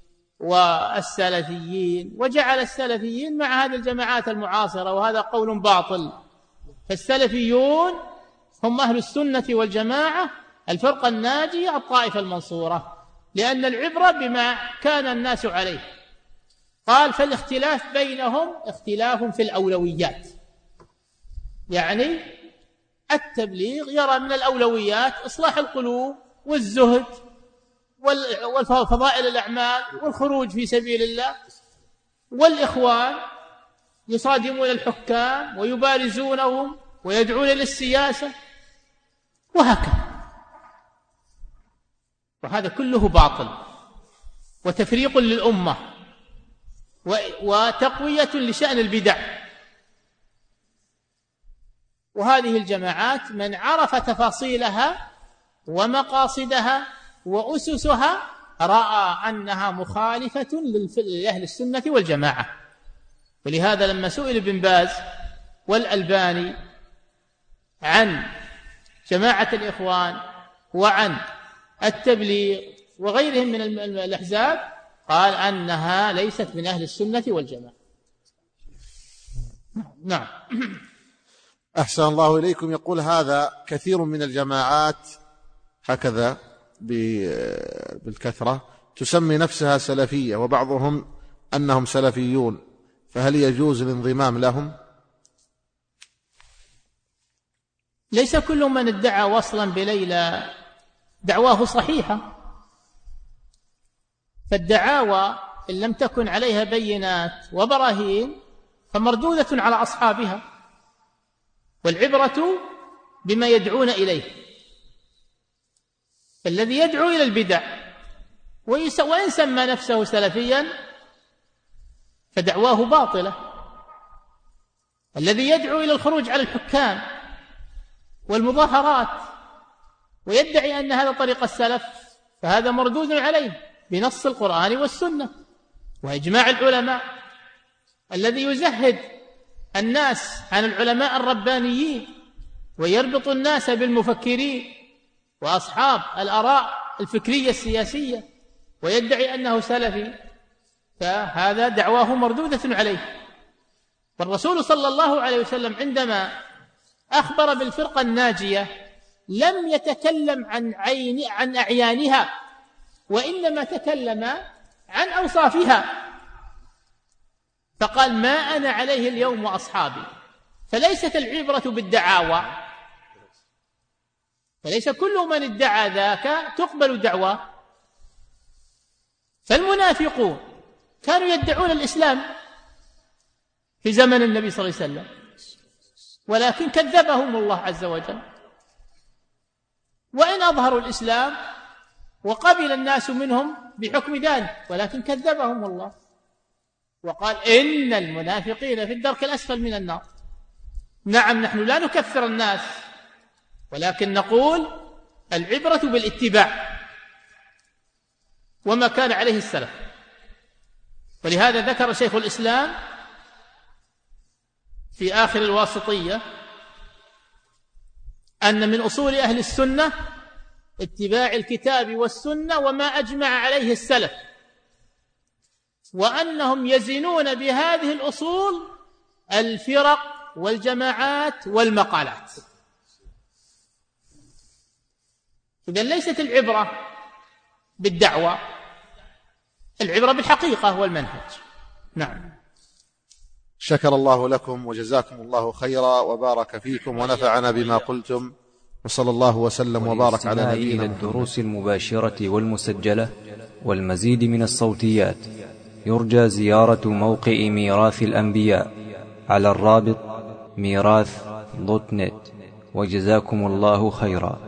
والسلفيين، وجعل السلفيين مع هذه الجماعات المعاصرة، وهذا قول باطل. فالسلفيون هم أهل السنة والجماعة، الفرقة الناجية، الطائفة المنصورة، لأن العبرة بما كان الناس عليه. قال: فالاختلاف بينهم اختلاف في الأولويات، يعني التبليغ يرى من الأولويات إصلاح القلوب والزهد والفضائل الأعمال والخروج في سبيل الله، والإخوان يصادمون الحكام ويبارزونهم ويدعون للسياسة، وهكذا. وهذا كله باطل وتفريق للأمة وتقوية لشأن البدع. وهذه الجماعات من عرف تفاصيلها ومقاصدها وأسسها رأى أنها مخالفة لأهل السنة والجماعة. ولهذا لما سئل ابن باز والألباني عن جماعة الإخوان وعن التبليغ وغيرهم من الأحزاب قال أنها ليست من أهل السنة والجماعة. نعم. أحسن الله إليكم. يقول هذا كثير من الجماعات هكذا بالكثرة تسمي نفسها سلفية وبعضهم أنهم سلفيون، فهل يجوز الانضمام لهم؟ ليس كل من ادعى وصلا بليلى دعواه صحيحة، فالدعاوى إن لم تكن عليها بينات وبراهين فمردودة على أصحابها، والعبرة بما يدعون إليه. فالذي يدعو إلى البدع وإن سمى نفسه سلفيا فدعواه باطلة. الذي يدعو إلى الخروج على الحكام والمظاهرات ويدعي أن هذا طريق السلف فهذا مردود عليه بنص القرآن والسنة وإجماع العلماء. الذي يزهد الناس عن العلماء الربانيين ويربط الناس بالمفكرين وأصحاب الآراء الفكرية السياسية ويدعي أنه سلفي فهذا دعواه مردودة عليه. والرسول صلى الله عليه وسلم عندما أخبر بالفرقة الناجية لم يتكلم عن أعيانها، وإنما تكلم عن أوصافها، فقال ما أنا عليه اليوم وأصحابي. فليست العبرة بالدعاوى، فليس كل من ادعى ذاك تقبل دعواه. فالمنافقون كانوا يدعون الإسلام في زمن النبي صلى الله عليه وسلم، ولكن كذبهم الله عز وجل. وإن أظهروا الإسلام وقبل الناس منهم بحكم ذلك، ولكن كذبهم الله وقال إن المنافقين في الدرك الأسفل من النار. نعم، نحن لا نكفر الناس، ولكن نقول العبرة بالاتباع وما كان عليه السلف. ولهذا ذكر شيخ الإسلام في آخر الواسطية أن من أصول أهل السنة اتباع الكتاب والسنة وما أجمع عليه السلف، وأنهم يزنون بهذه الأصول الفرق والجماعات والمقالات. إذن ليست العبرة بالدعوة، العبرة بالحقيقة والمنهج. نعم. شكر الله لكم وجزاكم الله خيرا وبارك فيكم ونفعنا بما قلتم، وصلى الله وسلم وبارك على نبينا. إلى الدروس المباشرة والمسجلة والمزيد من الصوتيات يرجى زيارة موقع ميراث الأنبياء على الرابط ميراث.net. وجزاكم الله خيرا.